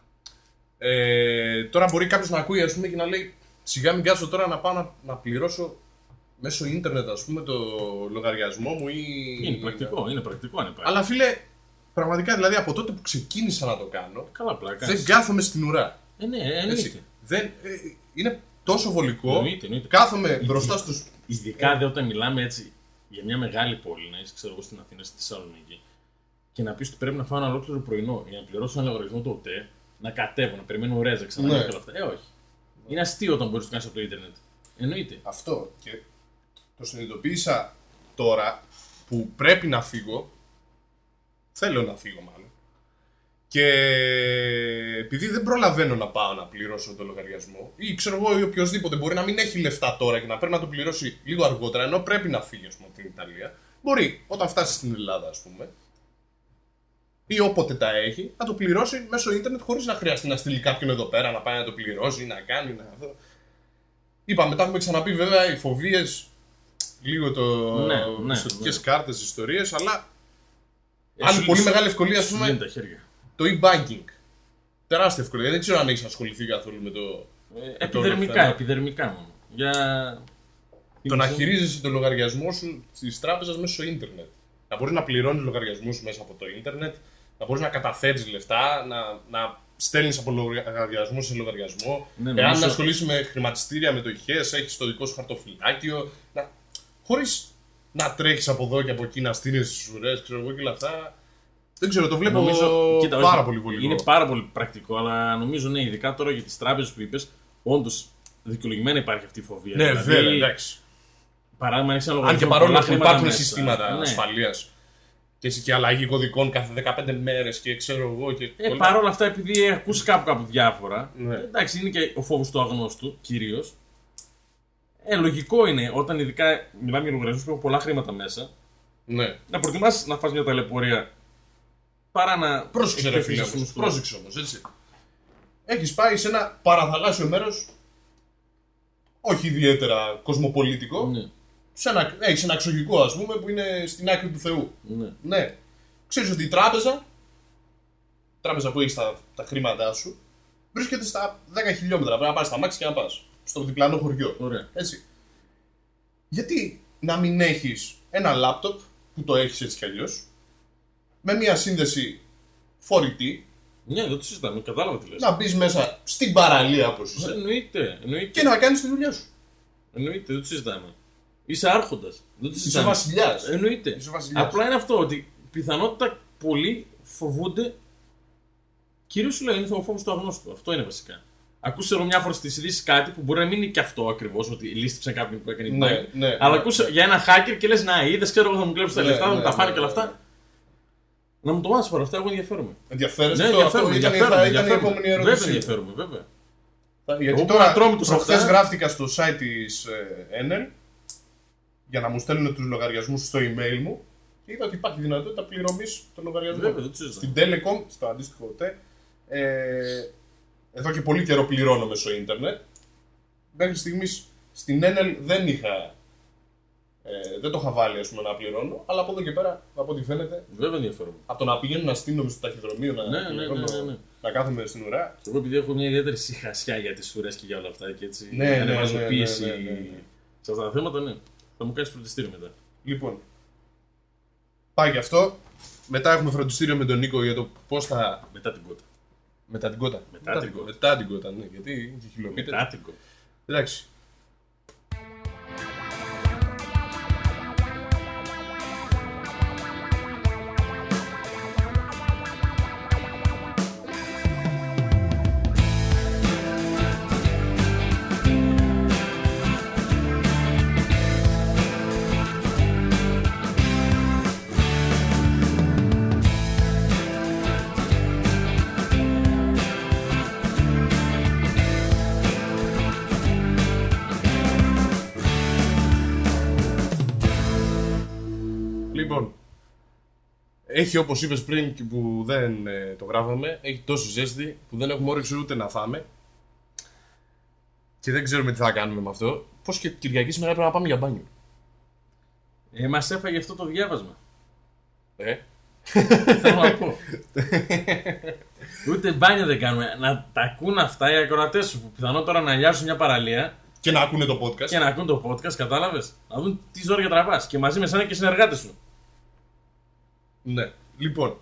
S5: Ε, τώρα μπορεί κάποιος να ακούει, ας πούμε, και να λέει σιγά μην κάτσω τώρα να πάω να, να πληρώσω μέσω ίντερνετ, ας πούμε, το λογαριασμό μου ή...
S3: Είναι πρακτικό, είναι πρακτικό αν υπάρχει.
S5: Αλλά φίλε, πραγματικά δηλαδή από τότε που ξεκίνησα να το κάνω,
S3: Καλά πλάκα.
S5: δεν κάθομαι στην ουρά.
S3: Ε, ναι,
S5: Έτσι.
S3: εννοείται.
S5: Δεν, ε, είναι τόσο βολικό.
S3: Εννοείται, εννοείται.
S5: Κάθομαι μπροστά στους.
S3: Ειδικά δε όταν μιλάμε έτσι για μια μεγάλη πόλη, να είσαι ξέρω εγώ στην Αθήνα, στη Θεσσαλονίκη, και να πει ότι πρέπει να φάω ένα ολόκληρο πρωινό για να πληρώσω ένα λογαριασμό το ΟΤΕ, να κατέβω, να περιμένω ρέζα ξανά
S5: Ναι.
S3: και όλα αυτά. Ε, όχι. Είναι αστείο όταν μπορεί να το κάνει από το Ιντερνετ. Εννοείται.
S5: Αυτό. Και το συνειδητοποίησα τώρα που πρέπει να φύγω. Θέλω να φύγω μάλλον. Και επειδή δεν προλαβαίνω να πάω να πληρώσω το λογαριασμό, ή ξέρω εγώ, ή οποιοδήποτε μπορεί να μην έχει λεφτά τώρα και να πρέπει να το πληρώσει λίγο αργότερα, ενώ πρέπει να φύγει, ας πούμε, από την Ιταλία, μπορεί όταν φτάσει στην Ελλάδα, ας πούμε, ή όποτε τα έχει, να το πληρώσει μέσω ίντερνετ χωρίς να χρειαστεί να στείλει κάποιον εδώ πέρα να πάει να το πληρώσει, να κάνει. Να... Είπαμε, τα έχουμε ξαναπεί βέβαια, οι φοβίες, λίγο το.
S3: Ναι, ναι,
S5: πιστωτικές
S3: ναι.
S5: κάρτες, ιστορίες, αλλά.
S3: Ε,
S5: Άλλη
S3: σου-
S5: πολύ
S3: σου-
S5: μεγάλη ευκολία, ας
S3: σου
S5: πούμε,
S3: λύνει τα χέρια.
S5: το e-banking. Τεράστια ευκολία. Δεν ξέρω αν έχει ασχοληθεί καθόλου με το.
S3: Ε,
S5: το
S3: επιδερμικά,
S5: θέμα.
S3: επιδερμικά μόνο. Για.
S5: Το να χειρίζεσαι το λογαριασμό σου τη τράπεζα μέσω ίντερνετ. Να μπορεί να πληρώνει λογαριασμού σου μέσα από το ίντερνετ, να μπορεί να καταθέτει λεφτά, να, να στέλνει από λογαριασμό σε λογαριασμό.
S3: Ναι,
S5: Εάν
S3: νομίζω-
S5: ασχολείσαι με χρηματιστήρια, μετοχές, έχει το δικό σου χαρτοφυλάκιο. Να... Χωρί να τρέχει από εδώ και από εκεί να στείλει τι ουρέ, ξέρω εγώ και όλα αυτά. Δεν ξέρω, το βλέπω
S3: Νομίζω- κοίτα,
S5: πάρα
S3: όχι,
S5: πολύ βολικό.
S3: Είναι πάρα πολύ πρακτικό, αλλά νομίζω ναι, ειδικά τώρα για τι τράπεζε που είπε, όντω δικαιολογημένα υπάρχει αυτή η φοβία.
S5: Ναι,
S3: Δηλαδή,
S5: βέβαια, εντάξει.
S3: Παράδειγμα, αν έχει ένα
S5: Αν και
S3: λογαριασμό
S5: παρόλο
S3: πολλά
S5: που
S3: χρήματα
S5: υπάρχουν
S3: μέσα,
S5: συστήματα
S3: ναι.
S5: ασφαλείας και, και αλλαγή κωδικών κάθε δεκαπέντε μέρες και ξέρω εγώ και.
S3: Ε,
S5: όλα.
S3: παρόλα αυτά, επειδή ακούσει κάπου κάπου διάφορα,
S5: Ναι.
S3: εντάξει, είναι και ο φόβο του αγνώστου κυρίω. Ε, λογικό είναι όταν ειδικά μιλάμε για λογαριασμού που έχουν πολλά χρήματα μέσα,
S5: Ναι.
S3: να προτιμάς να φας μια ταλαιπωρία παρά να.
S5: Πρόσεξε ρε φίλε
S3: εκτεθείς
S5: όμως,
S3: στο-
S5: πρόσεξε όμως, έτσι. Έχεις πάει σε ένα παραθαλάσσιο μέρος, όχι ιδιαίτερα κοσμοπολίτικο,
S3: Ναι,
S5: σε ένα, έχεις ένα εξωγικό ας πούμε που είναι στην άκρη του Θεού.
S3: ναι.
S5: Ναι. Ξέρεις ότι η τράπεζα, η τράπεζα που έχει τα, τα χρήματά σου, βρίσκεται στα δέκα χιλιόμετρα. Πρέπει να πας στα μάξι και να πας στο διπλανό χωριό.
S3: Ωραία.
S5: Έτσι. Γιατί να μην έχεις ένα λάπτοπ που το έχεις έτσι κι αλλιώς, με μια σύνδεση φορητή,
S3: Ναι, δεν το συζητάμε, κατάλαβα τι λες.
S5: να μπεις μέσα στην παραλία όπως είσαι
S3: Εννοείται, εννοείται.
S5: και να κάνεις τη δουλειά σου.
S3: Εννοείται, δεν το συζητάμε. Είσαι άρχοντα. Δεν το
S5: Είσαι
S3: συζητάμε.
S5: βασιλιάς.
S3: Εννοείται.
S5: Είσαι βασιλιάς.
S3: Απλά είναι αυτό ότι πιθανότητα πολλοί φοβούνται. Κυρίως σου λέω είναι ο φόβος του αγνώστου. Αυτό είναι βασικά. Ακούσε μια φορά στις ειδήσεις κάτι που μπορεί να μην είναι και αυτό ακριβώς, ότι λίστεψε κάποιον που έκανε
S5: Ναι,
S3: bank.
S5: ναι,
S3: Αλλά
S5: ναι,
S3: ακούσε
S5: ναι.
S3: για ένα hacker και λες να είδες, ξέρω εγώ θα μου κλέψει τα
S5: Ναι,
S3: λεφτά, θα μου
S5: ναι,
S3: τα φάνε
S5: ναι,
S3: και όλα
S5: ναι,
S3: αυτά. Να μου το μάθεις παρά αυτά, εγώ ενδιαφέρομαι.
S5: Ενδιαφέρεσαι
S3: Ναι,
S5: αυτό, αυτό
S3: ενδιαφέρομαι,
S5: ήταν,
S3: ενδιαφέρομαι,
S5: θα ήταν η
S3: ενδιαφέρομαι.
S5: επόμενη
S3: Βέβαια
S5: ερώτηση.
S3: ενδιαφέρομαι, βέβαια.
S5: Γιατί
S3: Εγώ
S5: τώρα,
S3: ατρόμητος
S5: προχθές
S3: αυτά.
S5: γράφτηκα στο site της ε, Enel για να μου στέλνουν τους λογαριασμούς στο email μου και είδα ότι υπάρχει δυνατότητα πληρωμής των λογαριασμών.
S3: Βέβαια, δεν το συζητάμε.
S5: Στην Telecom, στο αντίστοιχο ΤΕ, ε, εδώ και πολύ καιρό πληρώνω μέσω ίντερνετ. μέχρι στιγμής στην Enel δεν είχα. Ε, δεν το είχα βάλει ας πούμε, να πληρώνω, αλλά από εδώ και πέρα, από ό,τι φαίνεται,
S3: Βέβαια ενδιαφέρομαι.
S5: από το να πηγαίνω να στείνομαι στο ταχυδρομείο, να,
S3: Ναι, ναι,
S5: πληρώνω,
S3: ναι, ναι, ναι.
S5: να κάθομαι στην ουρά.
S3: Εγώ επειδή έχω μια ιδιαίτερη συχασιά για τις ουρές και για όλα αυτά και έτσι.
S5: Ναι, ναι, ναι,
S3: βάζω
S5: ναι,
S3: πίεση
S5: ναι, ναι, ναι.
S3: σε αυτά τα θέματα, ναι. Θα μου κάνεις φροντιστήριο μετά.
S5: Λοιπόν, πάει και αυτό. Μετά έχουμε φροντιστήριο με τον Νίκο για το πώς θα.
S3: Μετά την κότα.
S5: Μετά την κότα.
S3: Μετά την κότα.
S5: Μετά την κότα, ναι, γιατί είχε χιλιόμετρα.
S3: Μετά την κότα.
S5: Εντάξει. Λοιπόν, έχει όπως είπες πριν και που δεν ε, το γράφαμε, έχει τόσο ζέστη που δεν έχουμε όρεξη ούτε να φάμε και δεν ξέρουμε τι θα κάνουμε με αυτό. Πώς και Κυριακή σήμερα έπρεπε να πάμε για μπάνιο.
S3: Ε, μας έφαγε αυτό το διάβασμα.
S5: Ε,
S3: Θέλω να πω. Ούτε μπάνιο δεν κάνουμε. Να τα ακούν αυτά οι ακροατές σου που πιθανόν τώρα να λιάσουν μια παραλία
S5: και να ακούνε το podcast.
S3: και να ακούν το podcast, κατάλαβες. Να δουν τι ζόρια τραβάς και μαζί με σένα και οι συνεργάτες σου.
S5: Ναι. Λοιπόν,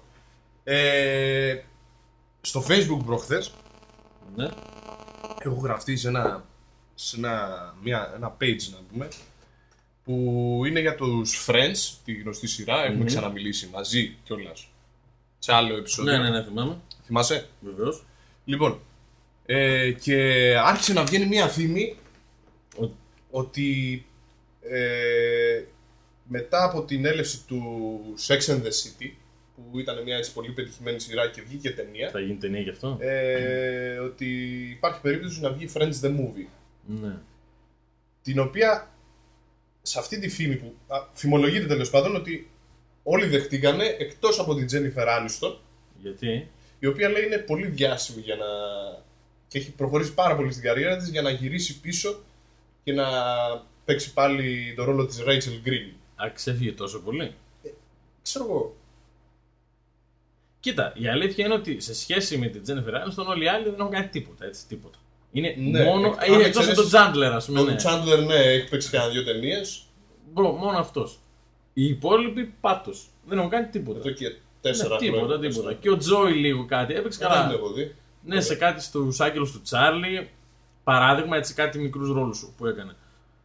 S5: ε, στο Facebook προχθές
S3: Ναι.
S5: έχω γραφτεί σε ένα, σε ένα, μια, ένα page να πούμε που είναι για τους Friends, τη γνωστή σειρά, έχουμε ξαναμιλήσει μαζί κιόλας σε άλλο επεισόδιο.
S3: Ναι, ναι, ναι, θυμάμαι.
S5: Θυμάσαι?
S3: Βεβαίως.
S5: Λοιπόν, ε, και άρχισε να βγαίνει μια φήμη
S3: Ο-
S5: ότι ε, μετά από την έλευση του Sex and the City, που ήταν μια έτσι πολύ πετυχημένη σειρά και βγήκε ταινία,
S3: Θα γίνει ταινία γι' αυτό.
S5: ε, ότι υπάρχει περίπτωση να βγει Friends the Movie,
S3: Ναι.
S5: την οποία σε αυτή τη φήμη που α, φημολογείται τέλος πάντων ότι όλοι δεχτήκανε εκτός από την Jennifer Aniston,
S3: Γιατί.
S5: η οποία λέει είναι πολύ διάσημη για να... και έχει προχωρήσει πάρα πολύ στην καριέρα της για να γυρίσει πίσω και να παίξει πάλι το ρόλο της Rachel Green.
S3: Α, ξέφυγε τόσο πολύ.
S5: Ξέρω εγώ.
S3: Κοίτα, η αλήθεια είναι ότι σε σχέση με την Jennifer Aniston όλοι οι άλλοι δεν έχουν κάνει τίποτα, έτσι, τίποτα. Είναι
S5: Ναι,
S3: μόνο.
S5: εκ-
S3: ε,
S5: αν
S3: εκτός από τον
S5: εξαιρέσεις-
S3: Chandler, ας πούμε.
S5: Ο
S3: Ναι.
S5: Chandler, ναι, έχει παίξει κανένα δύο ταινίες.
S3: Μπρο, μόνο αυτός. Οι υπόλοιποι πάτος. Δεν έχουν κάνει τίποτα.
S5: Εδώ και τέσσερα
S3: Ναι, τίποτα,
S5: χρόνια.
S3: τίποτα. Και ο Τζόι λίγο κάτι έπαιξε
S5: Δεν
S3: καλά.
S5: την έχω δει.
S3: Ναι, σε κάτι στους Άγγελους του Τσάρλι. Παράδειγμα, έτσι κάτι μικρούς ρόλους που έκανε.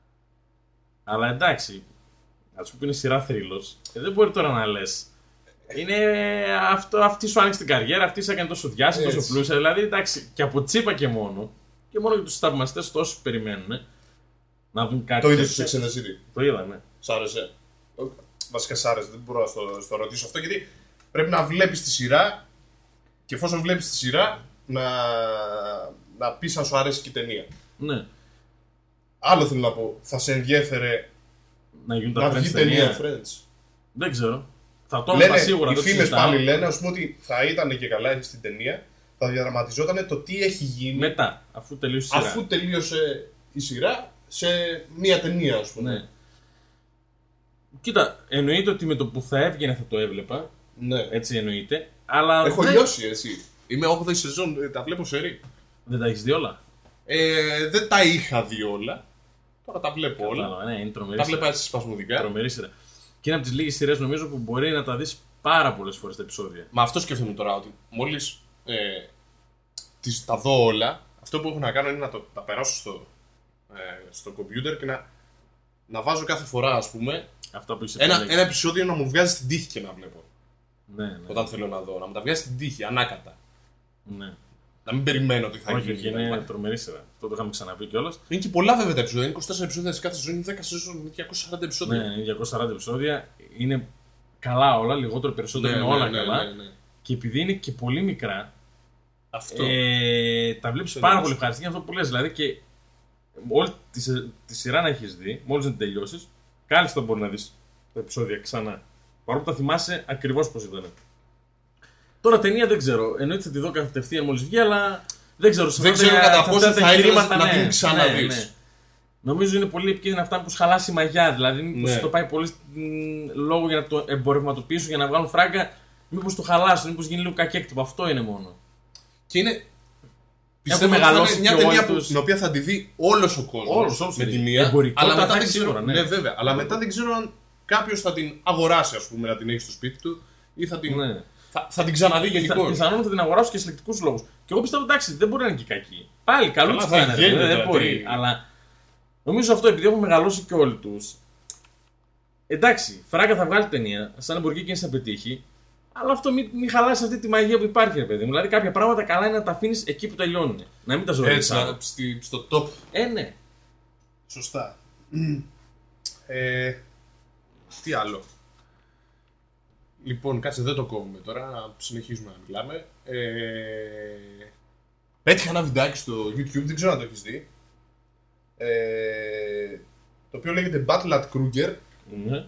S3: Αλλά εντάξει, ας πούμε είναι σειρά θρύλος. Ε, δεν μπορεί τώρα να λες. Είναι αυτό, αυτή σου άνοιξε την καριέρα, αυτή σε έκανε τόσο διάσημη, τόσο
S5: Έτσι.
S3: πλούσια. Δηλαδή εντάξει, και από τσίπα και μόνο. Και μόνο για τους θαυμαστές τόσους περιμένουν να δουν κάτι.
S5: Το είδε
S3: τέτοιο.
S5: στο Sex and the City.
S3: Το είδα, ναι.
S5: Σ' άρεσε? Βασικά σ' άρεσε, δεν μπορώ να στο, στο ρωτήσω αυτό γιατί πρέπει να βλέπεις τη σειρά και εφόσον βλέπεις τη σειρά να, να πεις αν σου αρέσει και η ταινία.
S3: Ναι.
S5: Άλλο θέλω να πω, θα σε ενδιέφερε
S3: Να γίνουν τα
S5: να
S3: Friends
S5: βγει
S3: ταινία.
S5: ταινία Friends?
S3: Δεν ξέρω. Θα το έβλεπα
S5: Λένε,
S3: σίγουρα.
S5: οι
S3: δεν το
S5: φίλες
S3: συζητάω.
S5: πάλι λένε ας πούμε, ότι θα ήταν και καλά στην ταινία, θα διαδραματιζόταν το τι έχει γίνει
S3: Μετά, αφού τελείωσε η σειρά.
S5: αφού τελείωσε η σειρά σε μία ταινία, ας πούμε.
S3: Ναι. Κοίτα, εννοείται ότι με το που θα έβγαινε θα το έβλεπα.
S5: Ναι.
S3: Έτσι εννοείται. Αλλά
S5: Έχω
S3: δεν...
S5: λιώσει έτσι. Είμαι όγδοη σεζόν, ε, τα βλέπω σερί.
S3: δεν τα έχεις δει όλα.
S5: Ε, δεν τα είχα δει όλα. Τώρα τα βλέπω όλα.
S3: Κατάλαβα, ναι, είναι τρομερή
S5: Τα
S3: σειρά.
S5: βλέπα έτσι σπασμωδικά.
S3: Τρομερή σειρά. Και είναι από τις λίγες σειρές νομίζω που μπορεί να τα δεις πάρα πολλές φορές τα επεισόδια.
S5: Μα αυτό σκέφτομαι τώρα ότι μόλις ε, τις, τα δω όλα, αυτό που έχω να κάνω είναι να το, τα περάσω στο, ε, στο κομπιούτερ και να, να βάζω κάθε φορά, ας πούμε,
S3: Αυτά που είσαι
S5: ένα,
S3: επιλέξει.
S5: ένα επεισόδιο να μου βγάζει στην τύχη και να βλέπω.
S3: Ναι, ναι.
S5: Όταν θέλω να δω, να μου τα βγάζει στην τύχη, ανάκατα.
S3: ναι.
S5: Να μην περιμένω τι θα
S3: Όχι,
S5: γίνει.
S3: όχι,
S5: κτλ.
S3: είναι τρομερή σειρά. Αυτό το είχαμε ξαναπεί κιόλας.
S5: Είναι και πολλά βέβαια τα επεισόδια. Είναι είκοσι τέσσερα επεισόδια σε κάθε σεζόν, είναι δέκα σεζόν, είναι διακόσια σαράντα επεισόδια.
S3: Ναι, είναι διακόσια σαράντα επεισόδια. Είναι καλά όλα, λιγότερο περισσότερο είναι όλα καλά.
S5: ναι, ναι.
S3: Και επειδή είναι και πολύ μικρά,
S5: Αυτό.
S3: ε, τα βλέπεις
S5: Το
S3: πάρα
S5: λέω.
S3: πολύ ευχαριστή για αυτό που λες. Δηλαδή και όλη τη, σε- τη σειρά να έχεις δει, μόλις να την τελειώσεις, κάλλιστα μπορεί να δεις τα επεισόδια ξανά. Παρόλο που τα θυμάσαι ακριβώς πώς ήταν. Τώρα ταινία δεν ξέρω. Εννοείται θα τη δω κατευθείαν μόλις βγει, αλλά δεν ξέρω. σε
S5: Δεν
S3: αυτά
S5: ξέρω
S3: τα-
S5: κατά
S3: σε
S5: πόσο
S3: αυτά τα
S5: θα ήθελες
S3: εγχειρήματα,
S5: να
S3: ναι,
S5: την ξαναδείς.
S3: ναι, ναι. Νομίζω είναι πολύ επικίνδυνα αυτά που χαλάσει η μαγιά. Δηλαδή, μήπως
S5: Ναι.
S3: το πάει πολύ λόγο για να το εμπορευματοποιήσουν, για να βγάλουν φράγκα, μήπως το χαλάσουν, μήπως γίνει λίγο κακέκτυπο. Αυτό είναι μόνο.
S5: Και είναι. Πιστεύω ότι θα
S3: μεγαλώσει
S5: είναι μια
S3: και
S5: ταινία
S3: όλοι
S5: που,
S3: τους.
S5: την οποία θα τη δει όλος ο κόσμος.
S3: Όλος, όλος
S5: με
S3: θα
S5: τη
S3: δει.
S5: μία.
S3: Εμπορικότητα
S5: Αλλά μετά
S3: θα
S5: δεν
S3: έχει
S5: ξέρω.
S3: σίγουρα, ναι.
S5: Ναι, βέβαια. Αλλά μετά δεν ξέρω αν κάποιος θα την αγοράσει, ας πούμε, να την έχει στο σπίτι του ή θα την,
S3: Ναι.
S5: θα, θα την ξαναδεί
S3: Πιθα-
S5: γενικώς.
S3: Πιθανόν θα την αγοράσω και σε λεκτικούς λόγους. Και εγώ πιστεύω εντάξει, δεν μπορεί να είναι και κακή. Πάλι καλό
S5: Καλά,
S3: τη
S5: θα
S3: θα είναι.
S5: γίνει
S3: ρε, Δεν
S5: τώρα,
S3: μπορεί.
S5: τι.
S3: Αλλά νομίζω αυτό επειδή έχουν μεγαλώσει και όλοι τους. Εντάξει, φράγκα θα βγάλει ταινία, σαν εμπορική κίνηση θα πετύχει. Αλλά αυτό μην, μην χαλάσει αυτή τη μαγεία που υπάρχει, ρε παιδί μου. Δηλαδή κάποια πράγματα καλά είναι να τα αφήνει εκεί που τελειώνουν. Να μην τα
S5: Έτσι,
S3: ζωήσει.
S5: να- στη- στο top.
S3: Ε, ναι.
S5: Σωστά. Ε, τι άλλο. Λοιπόν, κάτσε, δεν το κόβουμε τώρα, να συνεχίζουμε να μιλάμε. Ε, πέτυχα ένα βιντεάκι στο YouTube, δεν ξέρω αν το έχεις δει. Ε, το οποίο λέγεται Battle at Kruger
S3: Ναι.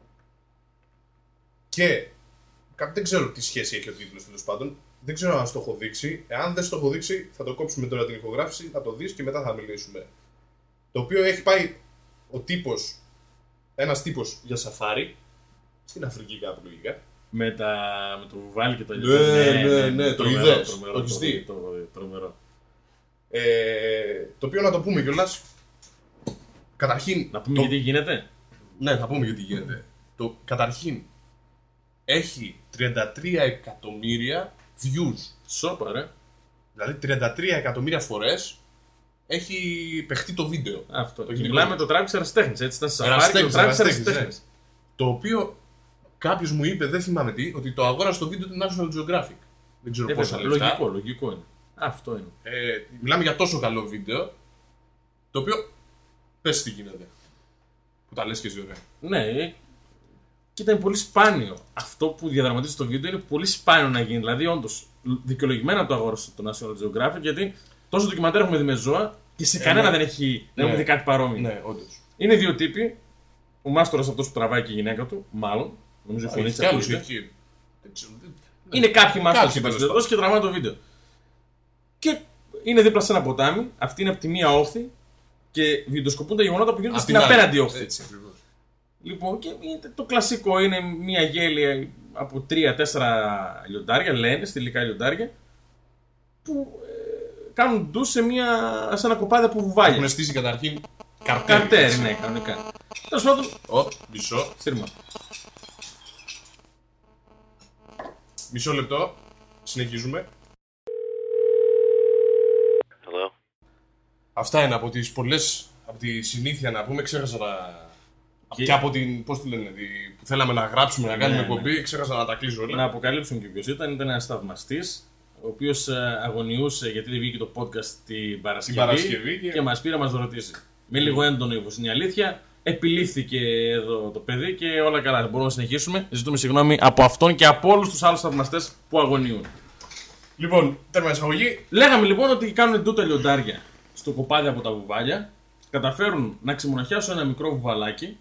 S5: και κάτι δεν ξέρω τι σχέση έχει ο τίτλος τέλος πάντων. Δεν ξέρω αν στο έχω δείξει. Εάν δεν στο έχω δείξει, θα το κόψουμε τώρα την ηχογράφηση, θα το δεις και μετά θα μιλήσουμε. Το οποίο έχει πάει ο τύπος, ένας τύπος για σαφάρι, στην Αφρική κάπου λογικά.
S3: Με, τα... με το βουβάλι και το
S5: Ναι,
S3: λιωτάρι.
S5: ναι, ναι, το
S3: τρομερό,
S5: είδες,
S3: τρομερό,
S5: το έχεις
S3: το-
S5: δει.
S3: το- Τρομερό.
S5: Ε, το οποίο να το πούμε κιόλας. Καταρχήν.
S3: Να πούμε
S5: το...
S3: γιατί γίνεται.
S5: Ναι, θα πούμε γιατί γίνεται. Το, καταρχήν έχει τριάντα τρία εκατομμύρια views.
S3: Σόπα, ρε.
S5: Δηλαδή τριάντα τρία εκατομμύρια φορές έχει παιχτεί το βίντεο.
S3: Αυτό.
S5: Το
S3: Και
S5: γενικό.
S3: μιλάμε με το τράβηξε ερασιτέχνης, έτσι. Ήταν σαφάρι και το
S5: Ερασιτέχνης,
S3: τράβηξε
S5: ερασιτέχνης,
S3: ερασιτέχνης.
S5: Το οποίο κάποιος μου είπε, δεν θυμάμαι τι, ότι το αγόρασε το βίντεο του National Geographic. Δεν ξέρω
S3: Ε,
S5: πόσα
S3: βέβαια,
S5: λεφτά.
S3: Λογικό, λογικό είναι. Αυτό είναι.
S5: Ε, μιλάμε για τόσο καλό βίντεο, το οποίο πες τι γίνεται. Που τα λες και εσύ ωραία.
S3: Ναι, ε, και ήταν πολύ σπάνιο. Αυτό που διαδραματίζει το βίντεο είναι πολύ σπάνιο να γίνει. Δηλαδή, όντως, δικαιολογημένα το αγόρασε το National Geographic γιατί τόσο ντοκιμαντέρ έχουμε δει με ζώα και σε
S5: Ε,
S3: κανένα
S5: ναι.
S3: δεν έχει δεν
S5: Ναι.
S3: έχουμε δει κάτι παρόμοιο.
S5: Ναι, όντως.
S3: Είναι δύο τύποι. Ο μάστορας αυτός που τραβάει και η γυναίκα του, μάλλον. Νομίζω η φωνή
S5: Έχει
S3: της
S5: κι άλλους
S3: ακούγεται.
S5: εκεί. Δεν ξέρω, δεν-
S3: Είναι κάποιοι μάστορες
S5: Κάποιοι, τέλος
S3: υπερσυντετός και τραβάει το βίντεο. Και είναι δίπλα σε ένα ποτάμι. Αυτή είναι από τη μία όχθη και βιντεοσκοπούν τα γεγονότα που γίνονται
S5: Απ'
S3: στην
S5: την άλλη.
S3: απέναντι όχθη.
S5: Έτσι ακριβώς.
S3: Λοιπόν, και είναι- το κλασικό είναι μια γέλια από τρία τέσσερα λιοντάρια, λένε, στιλικά λιοντάρια, που ε, κάνουν ντου σε, μια, σε ένα κοπάδι από βουβάλια.
S5: Έχουν στήσει καταρχήν καρτέρι.
S3: Καρτέρι, ναι, κανονικά. Τέλος πάντων,
S5: Ω, μισό.
S3: σύρμα.
S5: Μισό λεπτό. Συνεχίζουμε.
S6: Hello?
S5: Αυτά είναι από τις πολλές, από τη συνήθεια να πούμε, ξέχασα να...
S3: Και-
S5: Και, από την, πώς τη λένε, τη... που θέλαμε να γράψουμε, να κάνουμε
S3: Ναι, ναι.
S5: εκπομπή, ξέχασα να τα κλείσω όλα.
S3: Να αποκαλύψουμε και ποιος ήταν. Ήταν ένας θαυμαστής, ο οποίος ε, αγωνιούσε γιατί δεν βγήκε το podcast την Παρασκευή,
S5: Παρασκευή και-
S3: και μας πήρε να μας ρωτήσει. Με λίγο έντονο ύφος είναι η αλήθεια. Επιλήφθηκε εδώ το παιδί και όλα καλά. Μπορούμε να συνεχίσουμε. Ζητούμε συγγνώμη από αυτόν και από όλους τους άλλους θαυμαστές που αγωνιούν.
S5: Λοιπόν, τέρμα εισαγωγή.
S3: Λέγαμε λοιπόν ότι κάνουν τούτα λιοντάρια στο κοπάδι από τα βουβάλια, καταφέρουν να ξεμοναχιάσουν ένα μικρό βουβαλάκι,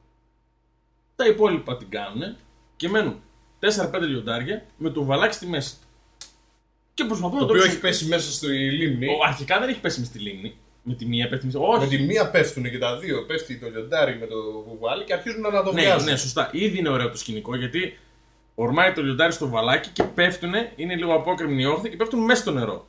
S3: τα υπόλοιπα την κάνουν και μένουν τέσσερα πέντε λιοντάρια με το βουβαλάκι στη μέση. Και προσπαθούν
S5: Το
S3: να το
S5: οποίο
S3: ρίξουν.
S5: έχει πέσει μέσα στη λίμνη.
S3: Ο, αρχικά δεν έχει πέσει μες στη λίμνη. Με τη μία πέφτει μες. Όχι.
S5: Με τη μία πέφτουν και τα δύο. Πέφτει το λιοντάρι με το βουβάλι και αρχίζουν να το
S3: Ναι,
S5: βγάζουν.
S3: ναι, σωστά. Ήδη είναι ωραίο το σκηνικό γιατί ορμάει το λιοντάρι στο βαλάκι και πέφτουνε, είναι λίγο απόκρημνη η όχθη και πέφτουν μέσα στο νερό.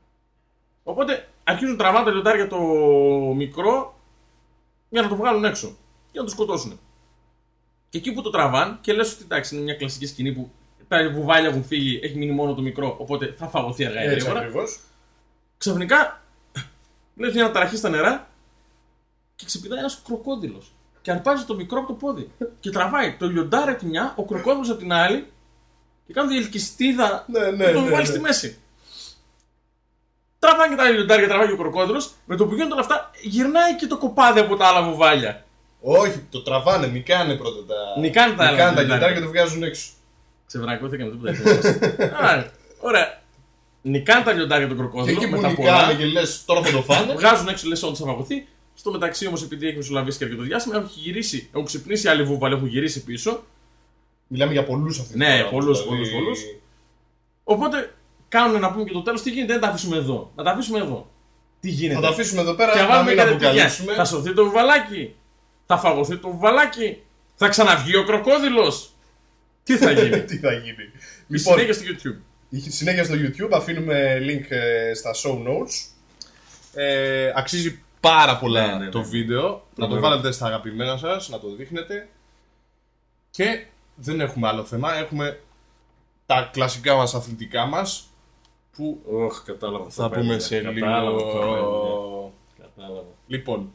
S3: Οπότε αρχίζουν να τραβάνε το λιοντάρι για το μικρό για να το βγάλουν έξω και να το σκοτώσουν. Και εκεί που το τραβάν και λες ότι εντάξει είναι μια κλασική σκηνή που τα βουβάλια έχουν φύγει, έχει μείνει μόνο το μικρό, οπότε θα φαγωθεί αργά ή
S5: Έτσι
S3: γρήγορα.
S5: ακριβώς.
S3: Ξαφνικά βλέπει μια ταραχή στα νερά και ξεπηδάει ένα κροκόδιλο. Και αρπάζει το μικρό από το πόδι. Και τραβάει το λιοντάρι από τη μια, ο κροκόδιλος από την άλλη. Και κάνουν διελκυστίδα
S5: Ναι, ναι,
S3: και το
S5: ναι,
S3: βάλει
S5: ναι.
S3: στη μέση. Τραβάει και τα λιοντάρια, τραβάει και ο κροκόδιλος. Με το που γίνονται όλα αυτά, γυρνάει και το κοπάδι από τα άλλα βουβάλια.
S5: Όχι, το τραβάνε, νικάνε πρώτα τα.
S3: Νικάνε τα άλλα
S5: νικάνε τα
S3: λιοντάρια.
S5: λιοντάρια και το βγάζουν έξω.
S3: Ξεβρακώθηκαν τίποτα. Άρα, ωραία. Νικάνε τα λιοντάρια τον
S5: Και
S3: κροκόδιλο
S5: εκεί
S3: με
S5: που
S3: τα
S5: νικάνε
S3: πολλά.
S5: και λε, τώρα θα το φάνε.
S3: Βγάζουν έξω λες όντως θα φαγωθεί. Στο μεταξύ όμως επειδή έχει μεσολαβήσει και αρκετό διάστημα έχουν γυρίσει, έχουν ξυπνήσει άλλοι βούβαλοι, έχουν γυρίσει πίσω.
S5: Μιλάμε για πολλούς αυτή τη
S3: Ναι,
S5: φορά,
S3: πολλούς,
S5: δηλαδή.
S3: πολλούς, πολλούς. Οπότε κάνουν να πούμε και το τέλος τι γίνεται, δεν τα αφήσουμε εδώ. Να τα αφήσουμε εδώ. Τι γίνεται.
S5: Θα το αφήσουμε εδώ πέρα
S3: Και
S5: να
S3: βάλουμε
S5: μην
S3: κάτι τέτοια.
S5: αποκαλύψουμε.
S3: Θα σωθεί το βουβαλάκι. Θα φαγωθεί το βουβαλάκι. Θα ξαναβγεί ο κροκόδιλος. Τι θα γίνει.
S5: Τι θα γίνει.
S3: Η
S5: Λοιπόν,
S3: συνέχεια στο YouTube.
S5: η συνέχεια στο YouTube, αφήνουμε link ε, στα show notes. Ε, αξίζει πάρα πολλά
S3: Ναι, ναι, ναι.
S5: το βίντεο. Να το βάλετε στα αγαπημένα σας, να το δείχνετε. Και δεν έχουμε άλλο θέμα. Έχουμε τα κλασικά μας αθλητικά μας που
S3: Ωχ, κατάλαβα.
S5: θα πούμε σε λίγο.
S3: Κατάλαβα.
S5: Λοιπόν,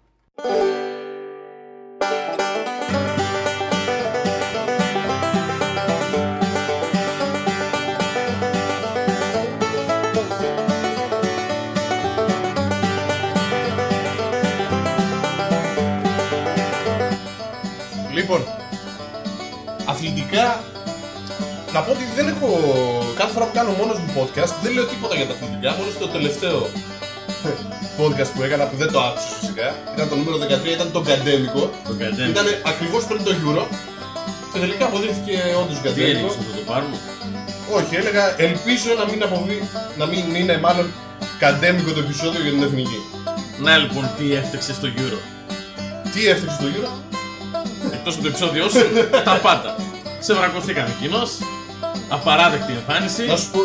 S5: Λοιπόν, αθλητικά, να πω ότι δεν έχω. Κάθε φορά που κάνω μόνος μου podcast, δεν λέω τίποτα για τα αθλητικά. Μόνο στο τελευταίο podcast που έκανα, που δεν το άκουσες φυσικά, ήταν το νούμερο δεκατρία, ήταν το Γκαντέμικο.
S3: Το Γκαντέμικο.
S5: Ήταν ακριβώς πριν το Euro. Και τελικά αποδείχθηκε όντως
S3: Τι
S5: Γκαντέμικο.
S3: έλεγες, θα το πάρουμε.
S5: Όχι, έλεγα ελπίζω να μην αποβεί, να μην είναι μάλλον Γκαντέμικο το επεισόδιο για την εθνική.
S3: Να λοιπόν, τι έφτιαξε στο Euro.
S5: Τι έφτιαξε το Euro?
S3: Εκτός από το επεισόδιό σου, τα πάντα. Σε βρακωθήκαμε κοινώς. Απαράδεκτη εμφάνιση.
S5: Να σου πω,